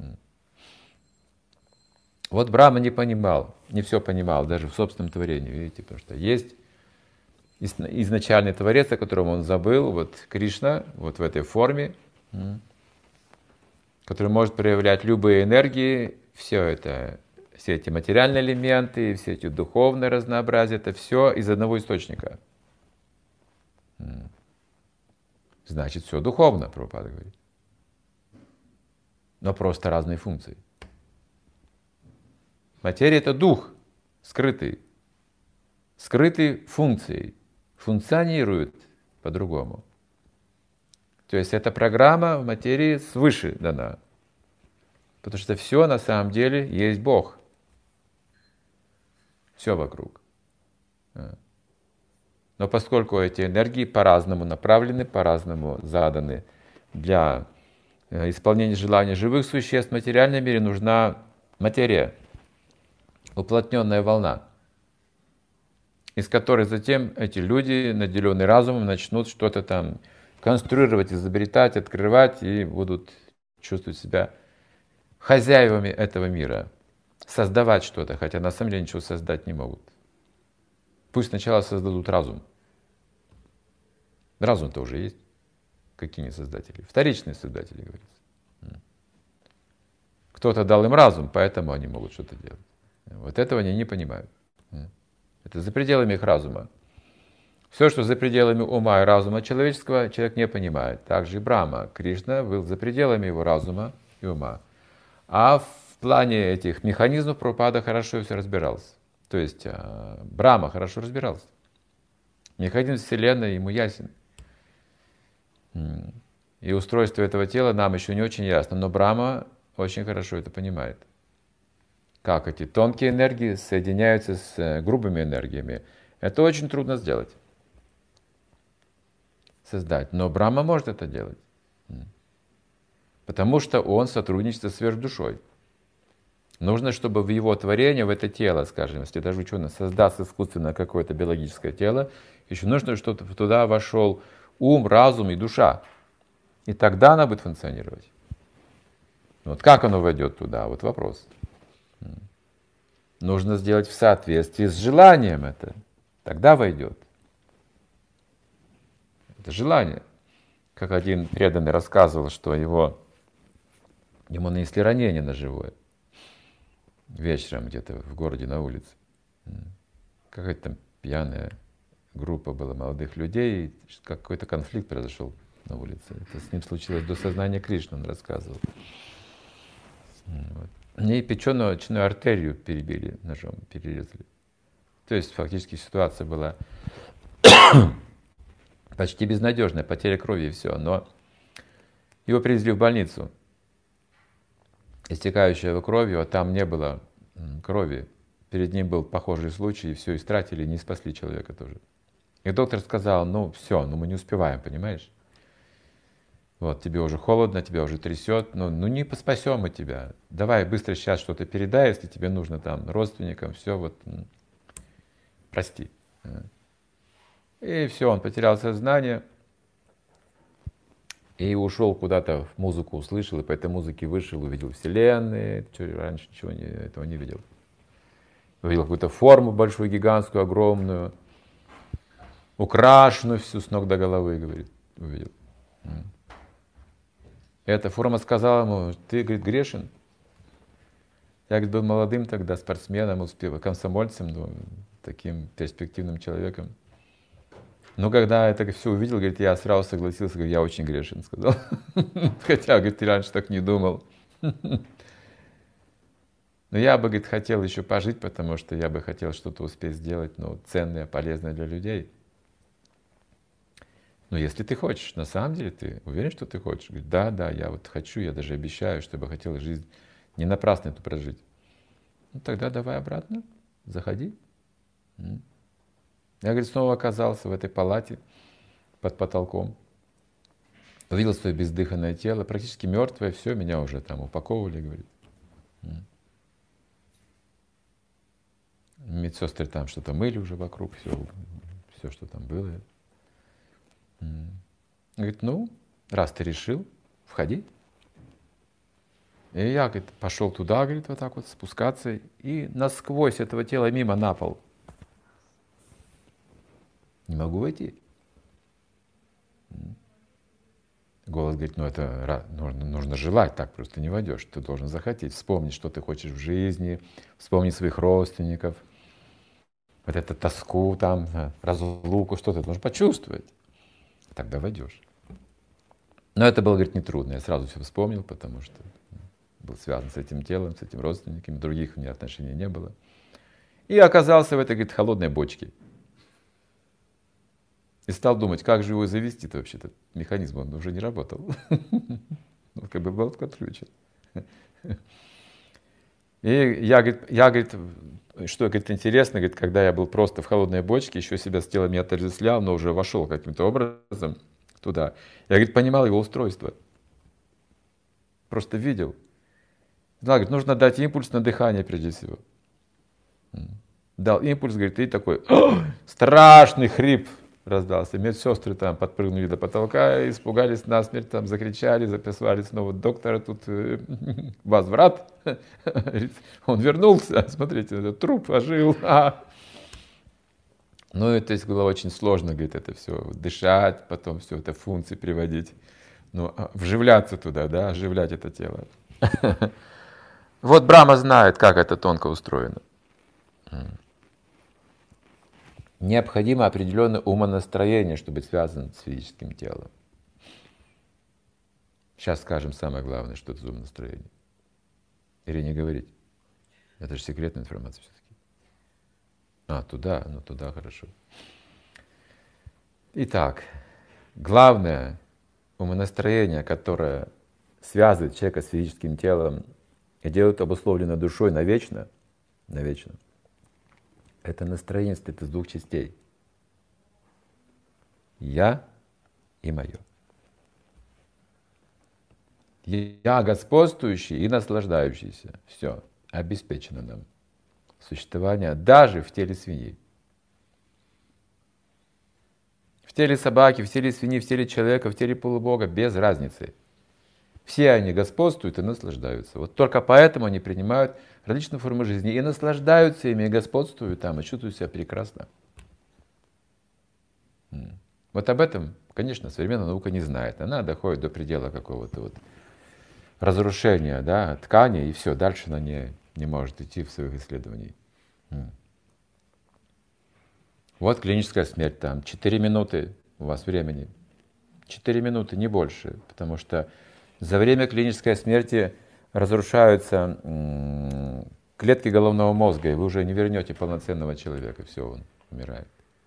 Вот Брахма не понимал, не все понимал, даже в собственном творении, видите, потому что есть изначальный Творец, о котором он забыл, вот Кришна, вот в этой форме, который может проявлять любые энергии, все это, все эти материальные элементы, все эти духовные разнообразия, это все из одного источника. Значит, все духовно, Прабхупада говорит. Но просто разные функции. Материя — это дух, скрытый. Скрытый функцией. Функционирует по-другому. То есть эта программа в материи свыше дана. Потому что все на самом деле есть Бог. Все вокруг. Но поскольку эти энергии по-разному направлены, по-разному заданы для исполнения желаний живых существ, в материальном мире нужна материя, уплотненная волна, из которой затем эти люди, наделенные разумом, начнут что-то там конструировать, изобретать, открывать и будут чувствовать себя хозяевами этого мира, создавать что-то, хотя на самом деле ничего создать не могут. Пусть сначала создадут разум. Разум-то уже есть. Какие не создатели? Вторичные создатели, говорится. Кто-то дал им разум, поэтому они могут что-то делать. Вот этого они не понимают. Это за пределами их разума. Все, что за пределами ума и разума человеческого, человек не понимает. Также и Брахма, Кришна был за пределами его разума и ума. А в плане этих механизмов Прабхупада хорошо все разбирался. То есть Брахма хорошо разбирался. Механизм Вселенной ему ясен. И устройство этого тела нам еще не очень ясно, но Брахма очень хорошо это понимает. Как эти тонкие энергии соединяются с грубыми энергиями. Это очень трудно сделать. Создать. Но Брахма может это делать. Потому что он сотрудничает со сверхдушой. Нужно, чтобы в его творение, в это тело, скажем, если даже ученый создаст искусственно какое-то биологическое тело, еще нужно, чтобы туда вошел ум, разум и душа. И тогда она будет функционировать. Вот как оно войдет туда? Вот вопрос. Нужно сделать в соответствии с желанием это. Тогда войдет. Это желание. Как один преданный рассказывал, что его, ему нанесли ранение ножевое. Вечером где-то в городе на улице. Какая-то там пьяная группа была молодых людей. И какой-то конфликт произошел на улице. Это с ним случилось до сознания Кришны, он рассказывал. Вот. И печеную очную артерию перебили ножом, перерезали. То есть фактически ситуация была почти безнадежная, потеря крови и все. Но его привезли в больницу, истекающую его кровью, а там не было крови. Перед ним был похожий случай, и все истратили, не спасли человека тоже. И доктор сказал: ну все, ну мы не успеваем, понимаешь? Вот, тебе уже холодно, тебя уже трясет, ну, ну не спасем мы тебя. Давай быстро сейчас что-то передай, если тебе нужно там родственникам, все, вот, прости. И все, он потерял сознание и ушел куда-то, в музыку услышал, и по этой музыке вышел, увидел вселенную, что раньше ничего не, этого не видел. Увидел какую-то форму большую, гигантскую, огромную, украшенную всю с ног до головы, говорит, увидел. Эта форма сказала ему: ты, говорит, грешен. Я, говорит, был молодым тогда, спортсменом, успел, комсомольцем, ну, таким перспективным человеком. Но когда я это все увидел, говорит, я сразу согласился, говорит, я очень грешен, сказал. Хотя, говорит, ты раньше так не думал. Но я бы, говорит, хотел еще пожить, потому что я бы хотел что-то успеть сделать, ну, ценное, полезное для людей. Ну, если ты хочешь, на самом деле ты уверен, что ты хочешь? Говорит, да, да, я вот хочу, я даже обещаю, что я бы хотел жизнь не напрасно эту прожить. Ну, тогда давай обратно, заходи. Я, говорит, снова оказался в этой палате под потолком. Увидел свое бездыханное тело, практически мертвое, все, меня уже там упаковывали, говорит. Медсестры там что-то мыли уже вокруг, все, все, что там было. Говорит, ну, раз ты решил, входи. И я, говорит, пошел туда, говорит, вот так вот спускаться, и насквозь этого тела мимо на пол. Не могу войти. Голос говорит, ну это нужно, нужно желать, так просто не войдешь. Ты должен захотеть, вспомнить, что ты хочешь в жизни, вспомнить своих родственников, вот эту тоску там, разлуку, что ты должен почувствовать. Тогда войдешь. Но это было, говорит, нетрудно. Я сразу все вспомнил, потому что был связан с этим телом, с этим родственниками, других у меня отношений не было. И оказался в этой, говорит, холодной бочке. И стал думать, как же его завести-то вообще, этот механизм, он уже не работал. Он как бы был отключен. И я, говорит, я, говорит, что, говорит, интересно, говорит, когда я был просто в холодной бочке, еще себя с телом не отождествлял, но уже вошел каким-то образом туда. Я, говорит, понимал его устройство. Просто видел. Знал, говорит, нужно дать импульс на дыхание прежде всего. Дал импульс, говорит, и такой страшный хрип раздался. Медсестры там подпрыгнули до потолка, испугались насмерть, там закричали, записали снова доктора, тут э, возврат. Он вернулся, смотрите, этот труп ожил. А. Ну, это было очень сложно, говорит, это все дышать, потом все это функции приводить, ну, вживляться туда, да, оживлять это тело. Вот Брахма знает, как это тонко устроено. Необходимо определенное умонастроение, чтобы быть связан с физическим телом. Сейчас скажем самое главное, что это за умонастроение. Или не говорить? Это же секретная информация все-таки. А, туда, ну туда хорошо. Итак, главное умонастроение, которое связывает человека с физическим телом и делает обусловлено душой навечно, навечно, это настроение состоит из двух частей. Я и мое. Я господствующий и наслаждающийся. Все, обеспечено нам существование даже в теле свиньи. В теле собаки, в теле свиньи, в теле человека, в теле полубога, без разницы. Все они господствуют и наслаждаются. Вот только поэтому они принимают различные формы жизни и наслаждаются ими, и господствуют там, и чувствуют себя прекрасно. Вот об этом, конечно, современная наука не знает. Она доходит до предела какого-то вот разрушения, да, ткани, и все, дальше она не, не может идти в своих исследованиях. Вот клиническая смерть, там четыре минуты у вас времени. четыре минуты, не больше, потому что за время клинической смерти разрушаются м- клетки головного мозга, и вы уже не вернете полноценного человека, все, он умирает.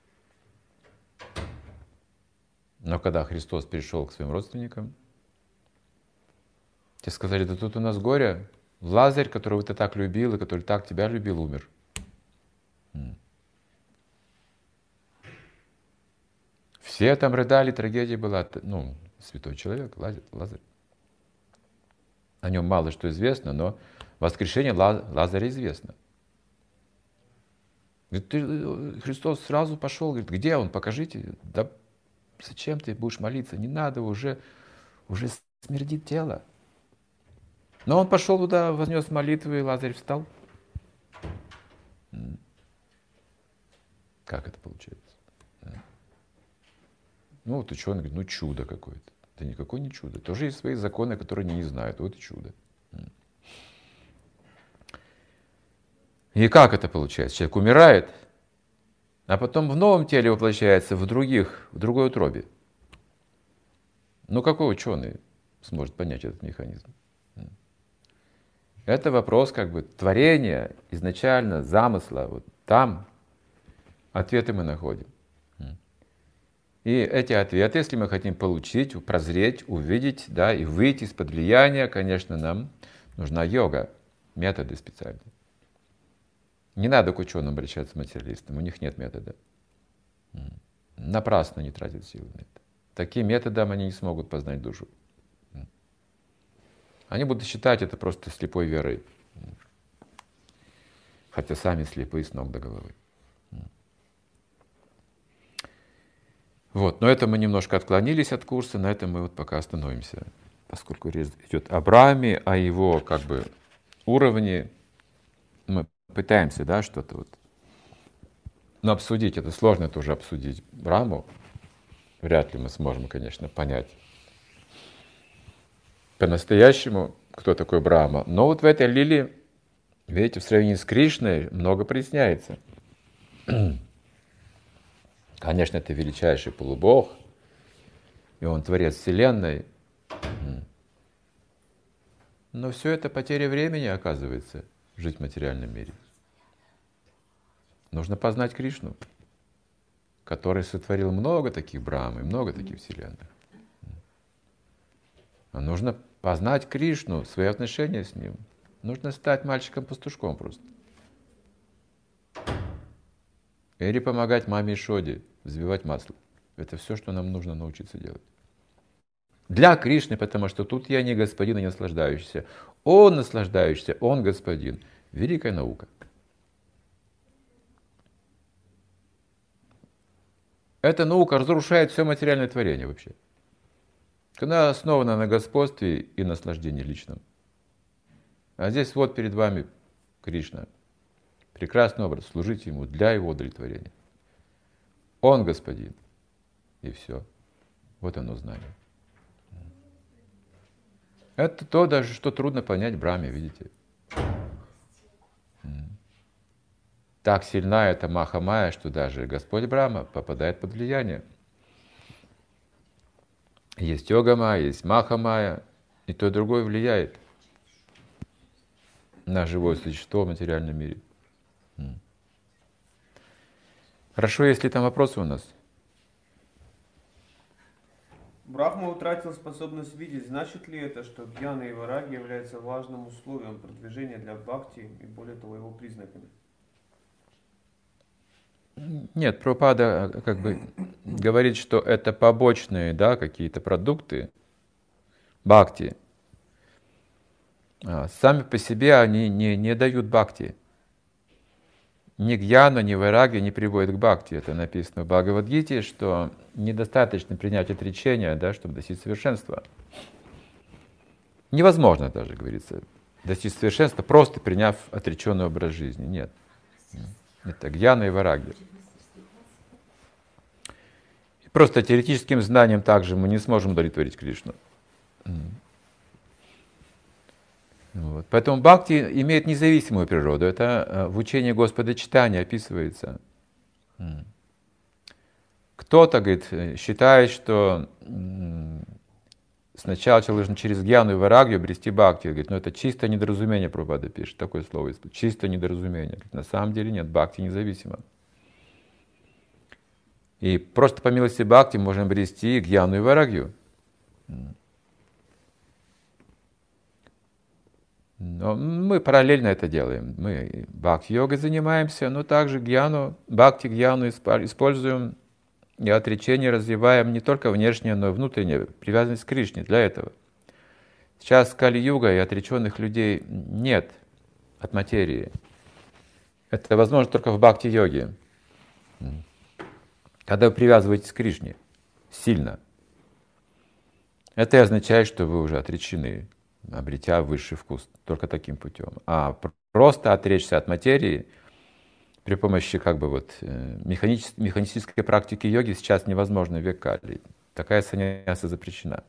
Но когда Христос пришел к своим родственникам, те сказали: да тут у нас горе, Лазарь, которого ты так любил и который так тебя любил, умер. Все там рыдали, трагедия была. Ну, святой человек, Лазарь. О нем мало что известно, но воскрешение Лазаря известно. Христос сразу пошел, говорит: где он, покажите. Да зачем ты будешь молиться, не надо, уже, уже смердит тело. Но он пошел туда, вознес молитвы, и Лазарь встал. Как это получается? Ну, вот ученый говорит: ну чудо какое-то. Это никакое не чудо. Тоже есть свои законы, которые они не знают. Вот и чудо. И как это получается? Человек умирает, а потом в новом теле воплощается в других, в другой утробе. Ну, какой ученый сможет понять этот механизм? Это вопрос как бы творения, изначально замысла. Вот там ответы мы находим. И эти ответы, если мы хотим получить, прозреть, увидеть, да, и выйти из-под влияния, конечно, нам нужна йога, методы специальные. Не надо к ученым обращаться, материалистам, у них нет метода. Напрасно не тратят силы на это. Таким методом они не смогут познать душу. Они будут считать это просто слепой верой, хотя сами слепые с ног до головы. Вот, но это мы немножко отклонились от курса, на этом мы вот пока остановимся, поскольку речь идет о Брахме, о его как бы уровне. Мы пытаемся, да, что-то вот, но обсудить, это сложно тоже обсудить Брахму, вряд ли мы сможем, конечно, понять по-настоящему, кто такой Брахма. Но вот в этой лиле, видите, в сравнении с Кришной много проясняется. Конечно, это величайший полубог, и он творец Вселенной. Но все это потеря времени, оказывается, жить в материальном мире. Нужно познать Кришну, который сотворил много таких Брахм и много таких вселенных. А нужно познать Кришну, свои отношения с Ним. Нужно стать мальчиком-пастушком просто. Или помогать маме Шоде взбивать масло. Это все, что нам нужно научиться делать. Для Кришны, потому что тут я не господин и не наслаждающийся. Он наслаждающийся, он господин. Великая наука. Эта наука разрушает все материальное творение вообще. Она основана на господстве и наслаждении личном. А здесь вот перед вами Кришна. Прекрасный образ. Служите Ему для Его удовлетворения. Он господин. И все. Вот оно знание. Это то даже, что трудно понять Брахме, видите. Так сильна эта Маха-майя, что даже Господь Брахма попадает под влияние. Есть йога-майя, есть Маха-майя, и то и другое влияет на живое существо в материальном мире. Хорошо, если там вопросы у нас. Брахма утратил способность видеть. Значит ли это, что гьяна и вараги являются важным условием продвижения для бхакти и, более того, его признаками? Нет, Прабхупада как бы говорит, что это побочные, да, какие-то продукты бхакти. А сами по себе они не, не дают бхакти. ни гьяна, ни вайраги не приводит к бхакти. Это написано в Бхагавад-гите, что недостаточно принять отречение, да, чтобы достичь совершенства. Невозможно даже, говорится, достичь совершенства, просто приняв отреченный образ жизни. Нет. Это гьяна и вайраги. Просто теоретическим знанием также мы не сможем удовлетворить Кришну. Вот. Поэтому бхакти имеет независимую природу. Это в учении Господа Чайтаньи описывается. Кто-то, говорит, считает, что сначала человек должен через гьяну и вайрагью обрести бхакти. Говорит, ну это чистое недоразумение, Прабхупада пишет, такое слово использует. Чистое недоразумение. Говорит, на самом деле нет, бхакти независимо. И просто по милости бхакти можно обрести гьяну и вайрагью. Но мы параллельно это делаем. Мы бхакти-йогой занимаемся, но также гьяну, бхакти-гьяну используем и отречение развиваем не только внешнее, но и внутреннее, привязанность к Кришне для этого. Сейчас Кали-юга и отреченных людей нет от материи. Это возможно только в бхакти-йоге. Когда вы привязываетесь к Кришне сильно, это и означает, что вы уже отречены, обретя высший вкус, только таким путем. А просто отречься от материи при помощи как бы вот механической, механической практики йоги сейчас невозможно в век Кали. Такая саньяса запрещена.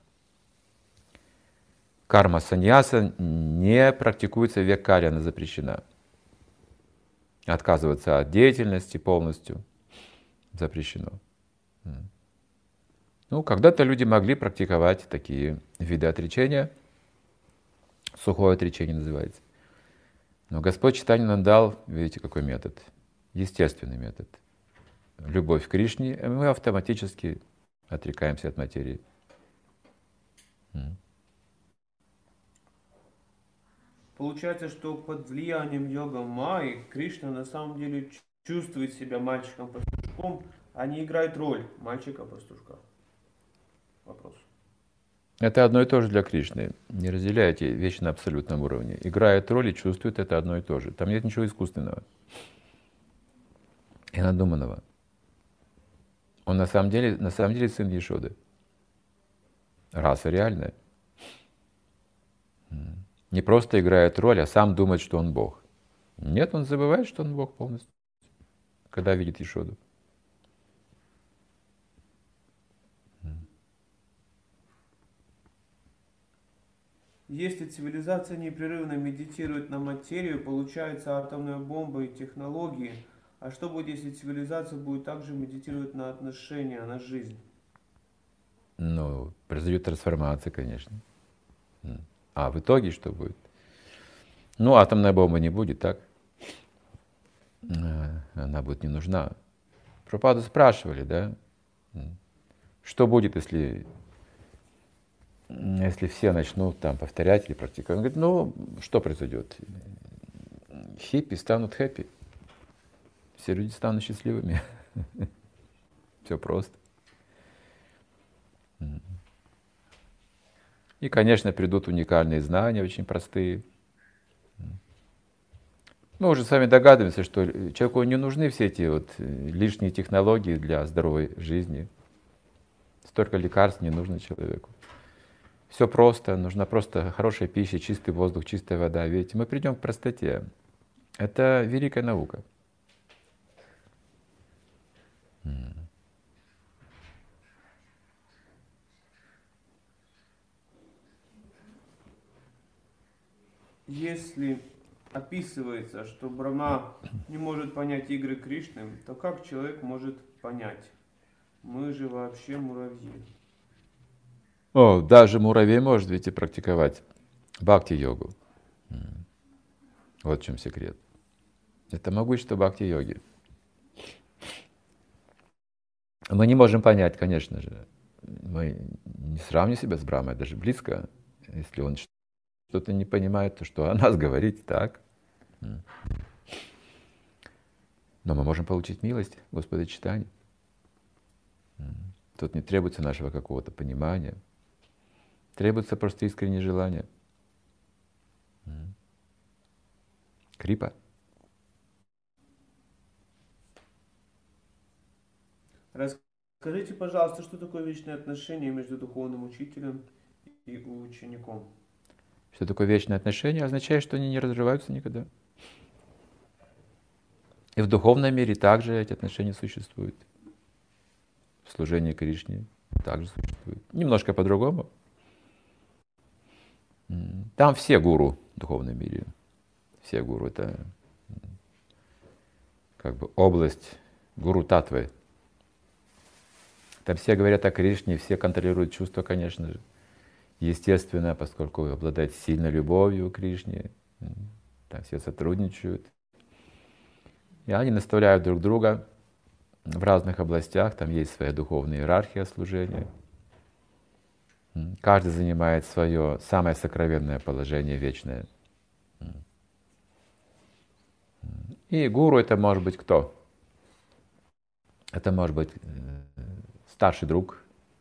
Карма саньяса не практикуется в век Кали, она запрещена. Отказываться от деятельности полностью запрещено. Ну, когда-то люди могли практиковать такие виды отречения. Сухое отречение называется. Но Господь Чайтанья нам дал, видите, какой метод? Естественный метод. Любовь к Кришне, и мы автоматически отрекаемся от материи. Получается, что под влиянием йога майи Кришна на самом деле чувствует себя мальчиком-пастушком, а не играет роль мальчика-пастушка. Вопрос. Это одно и то же для Кришны. Не разделяйте вещи на абсолютном уровне. Играет роль и чувствует, это одно и то же. Там нет ничего искусственного и надуманного. Он на самом деле, на самом деле сын Ешоды. Раса реальная. Не просто играет роль, а сам думает, что он Бог. Нет, он забывает, что он Бог полностью, когда видит Ешоду. Если цивилизация непрерывно медитирует на материю, получается атомная бомба и технологии. А что будет, если цивилизация будет также медитировать на отношения, на жизнь? Ну, произойдет трансформация, конечно. А в итоге что будет? Ну, атомная бомба не будет, так? Она будет не нужна. Прабхупаду спрашивали, да? Что будет, если, если все начнут там повторять или практиковать? Он говорит, ну, что произойдет? Хиппи станут хэппи. Все люди станут счастливыми. Все просто. И, конечно, придут уникальные знания, очень простые. Мы уже с вами догадываемся, что человеку не нужны все эти вот лишние технологии для здоровой жизни. Столько лекарств не нужно человеку. Все просто, нужна просто хорошая пища, чистый воздух, чистая вода. Видите, мы придем к простоте. Это великая наука. Если описывается, что Брахма не может понять игры Кришны, то как человек может понять? Мы же вообще муравьи. О, даже муравей может ведь и практиковать бхакти-йогу. Вот в чем секрет. Это могущество бхакти-йоги. Мы не можем понять, конечно же. Мы не сравним себя с Брахмой, даже близко. Если он что-то не понимает, то что о нас говорить, так? Но мы можем получить милость Господа Чайтаньи. Тут не требуется нашего какого-то понимания. Требуется просто искреннее желание. Крипа. Расскажите, пожалуйста, что такое вечное отношение между духовным учителем и учеником? Что такое вечное отношение? Означает, что они не разрываются никогда. И в духовном мире также эти отношения существуют. В служении Кришне также существует. Немножко по-другому. Там все гуру в духовном мире. Все гуру — это как бы область гуру татвы. Там все говорят о Кришне, все контролируют чувства, конечно же. Естественно, поскольку обладает сильной любовью к Кришне, там все сотрудничают. И они наставляют друг друга в разных областях. Там есть своя духовная иерархия служения. Каждый занимает свое самое сокровенное положение, вечное. И гуру — это может быть кто? Это может быть старший друг.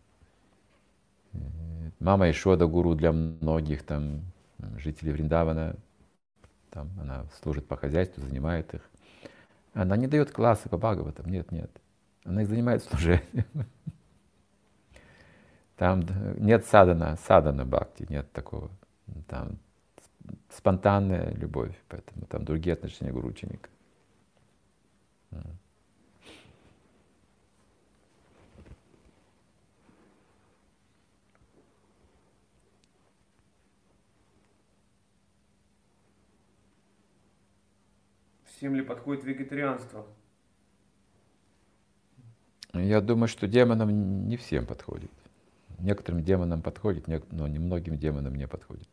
Мама Ишода — гуру для многих там жителей Вриндавана. Там она служит по хозяйству, занимает их. Она не дает классы по Бхагаватам, нет, нет. Она их занимает служением. Там нет садана, садана бхакти, нет такого. Там спонтанная любовь, поэтому там другие отношения гуру-ученика. Всем ли подходит вегетарианство? Я думаю, что демонам не всем подходит. Некоторым демонам подходит, но немногим демонам не подходит.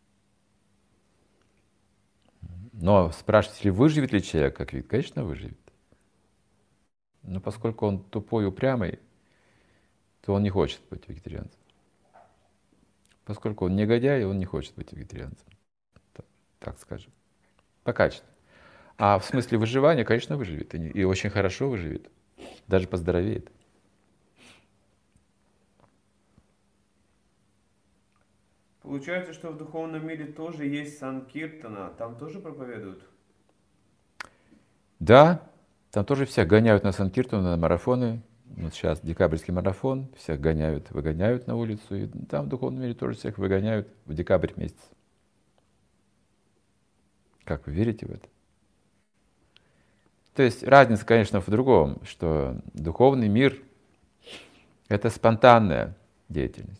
Но спрашиваете ли, выживет ли человек как вид? Конечно, выживет. Но поскольку он тупой и упрямый, то он не хочет быть вегетарианцем. Поскольку он негодяй, он не хочет быть вегетарианцем. Так, так скажем. По качеству. А в смысле выживания, конечно, выживет. И очень хорошо выживет. Даже поздоровеет. Получается, что в духовном мире тоже есть санкиртана. Там тоже проповедуют? Да, там тоже всех гоняют на санкиртану, на марафоны. Вот сейчас декабрьский марафон, всех гоняют, выгоняют на улицу. И там в духовном мире тоже всех выгоняют в декабрь месяц. Как вы верите в это? То есть разница, конечно, в другом, что духовный мир — это спонтанная деятельность.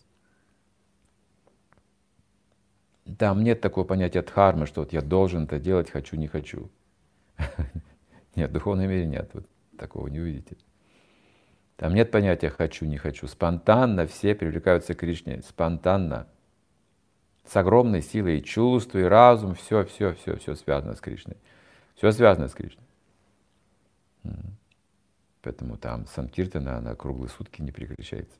Там нет такого понятия дхармы, что вот я должен это делать, хочу, не хочу. Нет, в духовном мире нет, вот такого не увидите. Там нет понятия хочу, не хочу. Спонтанно все привлекаются к Кришне, спонтанно. С огромной силой и чувств, и разум, все, все, все, все связано с Кришной. Все связано с Кришной. Поэтому там санкиртана, она круглые сутки не прекращается.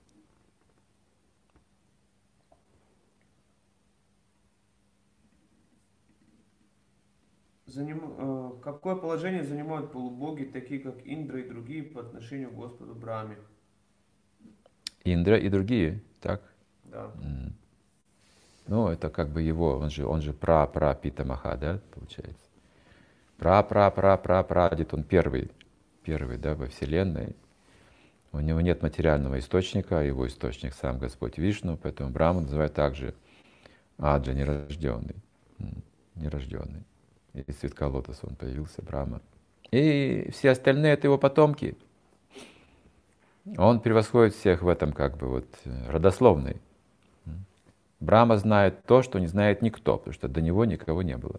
Заним... Какое положение занимают полубоги, такие как Индра и другие, по отношению к Господу Брахме? Индра и другие, так? Да. Mm. Ну, это как бы его, он же, он же пра-пра-питамаха, да, получается. Пра-пра-пра-пра-прадед, он первый, первый, да, во Вселенной. У него нет материального источника, его источник сам Господь Вишну, поэтому Брахму называют также Аджа, нерожденный, нерожденный. Из цветка лотоса он появился, Брахма. И все остальные — это его потомки. Он превосходит всех в этом как бы вот родословной. Брахма знает то, что не знает никто, потому что до него никого не было.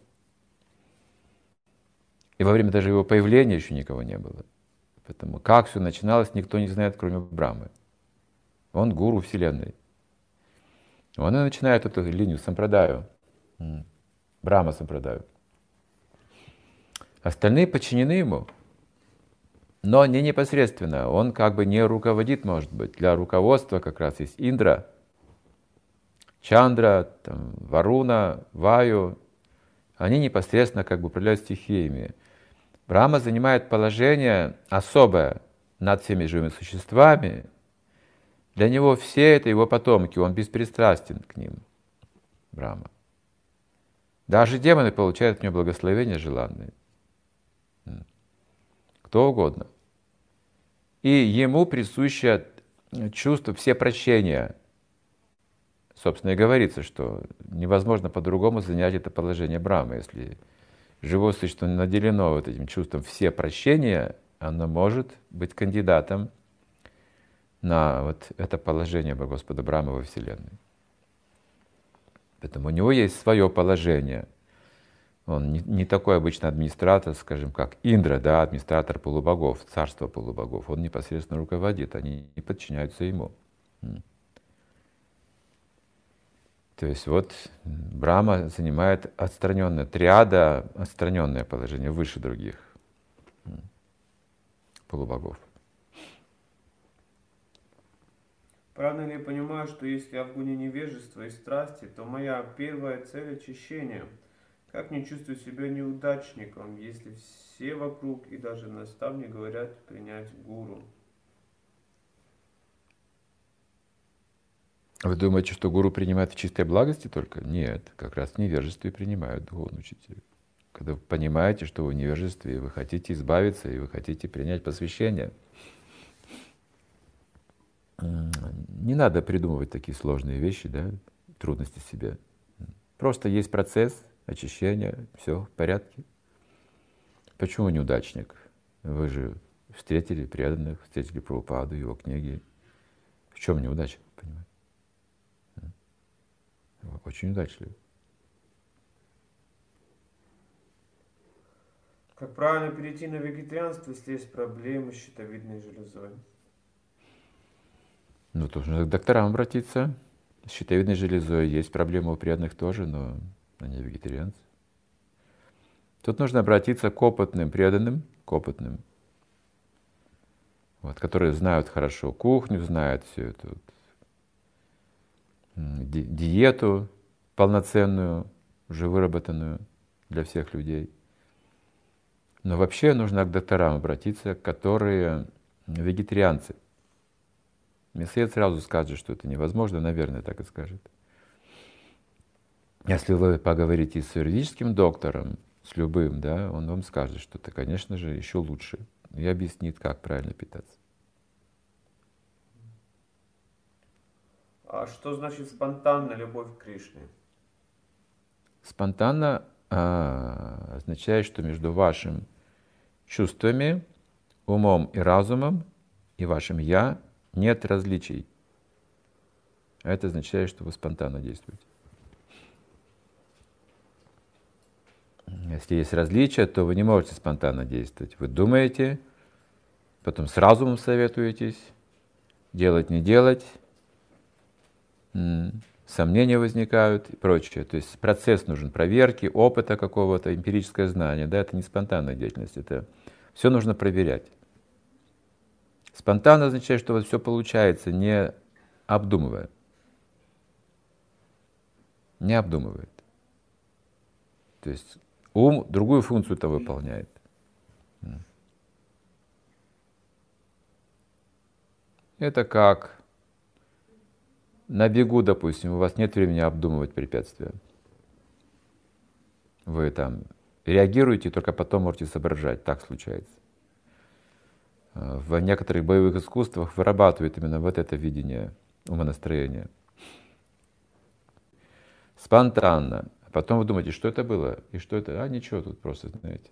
И во время даже его появления еще никого не было. Поэтому как все начиналось, никто не знает, кроме Брахмы. Он гуру Вселенной. Он и начинает эту линию сампрадаю. Брахма сампрадаю. Остальные подчинены ему, но не непосредственно. Он как бы не руководит, может быть. Для руководства как раз есть Индра, Чандра, там, Варуна, Ваю. Они непосредственно как бы управляют стихиями. Брахма занимает положение особое над всеми живыми существами. Для него все это его потомки, он беспристрастен к ним, Брахма. Даже демоны получают от него благословения желанные. Кто угодно. и ему присуще чувство всепрощения. Собственно, и говорится, что невозможно по-другому занять это положение Брахмы. Если живое существо наделено вот этим чувством всепрощения, оно может быть кандидатом на вот это положение Господа Брахмы во Вселенной. Поэтому у него есть свое положение. Он не, не такой обычный администратор, скажем, как Индра, да, администратор полубогов, царство полубогов. Он непосредственно руководит, они не подчиняются ему. То есть вот Брахма занимает отстраненное, триада, отстраненное положение выше других полубогов. Правильно ли я понимаю, что если я в гуне невежества и страсти, то моя первая цель — очищение? Как не чувствую себя неудачником, если все вокруг и даже наставник говорят принять гуру? Вы думаете, что гуру принимают в чистой благости только? Нет, как раз в невежестве принимают духовного учителя. Когда вы понимаете, что вы в невежестве, и вы хотите избавиться, и вы хотите принять посвящение, не надо придумывать такие сложные вещи, да, трудности себе. Просто есть процесс очищения, все в порядке. Почему неудачник? Вы же встретили преданных, встретили Прабхупаду, его книги. В чем неудача, понимаете? Очень удачливый. Как правильно перейти на вегетарианство, если есть проблемы с щитовидной железой? Ну, тут нужно к докторам обратиться. С щитовидной железой есть проблемы у преданных тоже, но они вегетарианцы. Тут нужно обратиться к опытным преданным, к опытным, вот, которые знают хорошо кухню, знают всю эту вот, ди- диету полноценную, уже выработанную для всех людей. Но вообще нужно к докторам обратиться, которые вегетарианцы. Мясоед сразу скажет, что это невозможно, наверное, так и скажет. Если вы поговорите с юридическим доктором, с любым, да, он вам скажет, что это, конечно же, еще лучше. И объяснит, как правильно питаться. А что значит спонтанная любовь к Кришне? Спонтанно а, означает, что между вашим чувствами, умом и разумом и вашим «я» нет различий. Это означает, что вы спонтанно действуете. Если есть различия, то вы не можете спонтанно действовать. Вы думаете, потом с разумом советуетесь, делать, не делать, сомнения возникают и прочее. То есть процесс нужен проверки, опыта какого-то, эмпирическое знание. Да, это не спонтанная деятельность, это все нужно проверять. Спонтанно означает, что вот все получается, не обдумывая. Не обдумывает. То есть ум другую функцию-то выполняет. Это как на бегу, допустим, у вас нет времени обдумывать препятствия. Вы там реагируете, только потом можете соображать. Так случается. В некоторых боевых искусствах вырабатывают именно вот это видение умонастроения. Спонтанно. А потом вы думаете, что это было? И что это? А ничего, тут просто, знаете,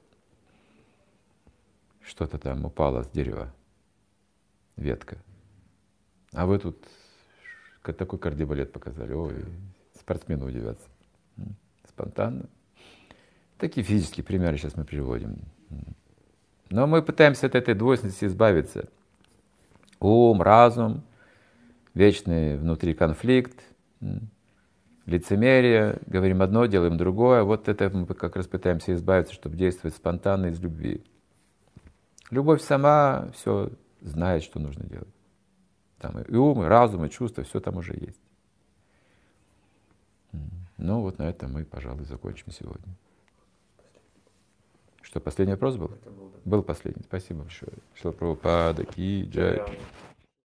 что-то там упало с дерева, ветка. А вы тут такой кардибалет показали. Ой, спортсмены удивятся. Спонтанно. Такие физические примеры сейчас мы приводим. Но мы пытаемся от этой двойственности избавиться. Ум, разум, вечный внутри конфликт, лицемерие, говорим одно, делаем другое. Вот это мы как раз пытаемся избавиться, чтобы действовать спонтанно из любви. Любовь сама все знает, что нужно делать. Там и ум, и разум, и чувства, все там уже есть. Ну вот на этом мы, пожалуй, закончим сегодня. Что, последний вопрос был? Это был, да. Был последний. Спасибо большое. Шрила Прабхупада ки джай.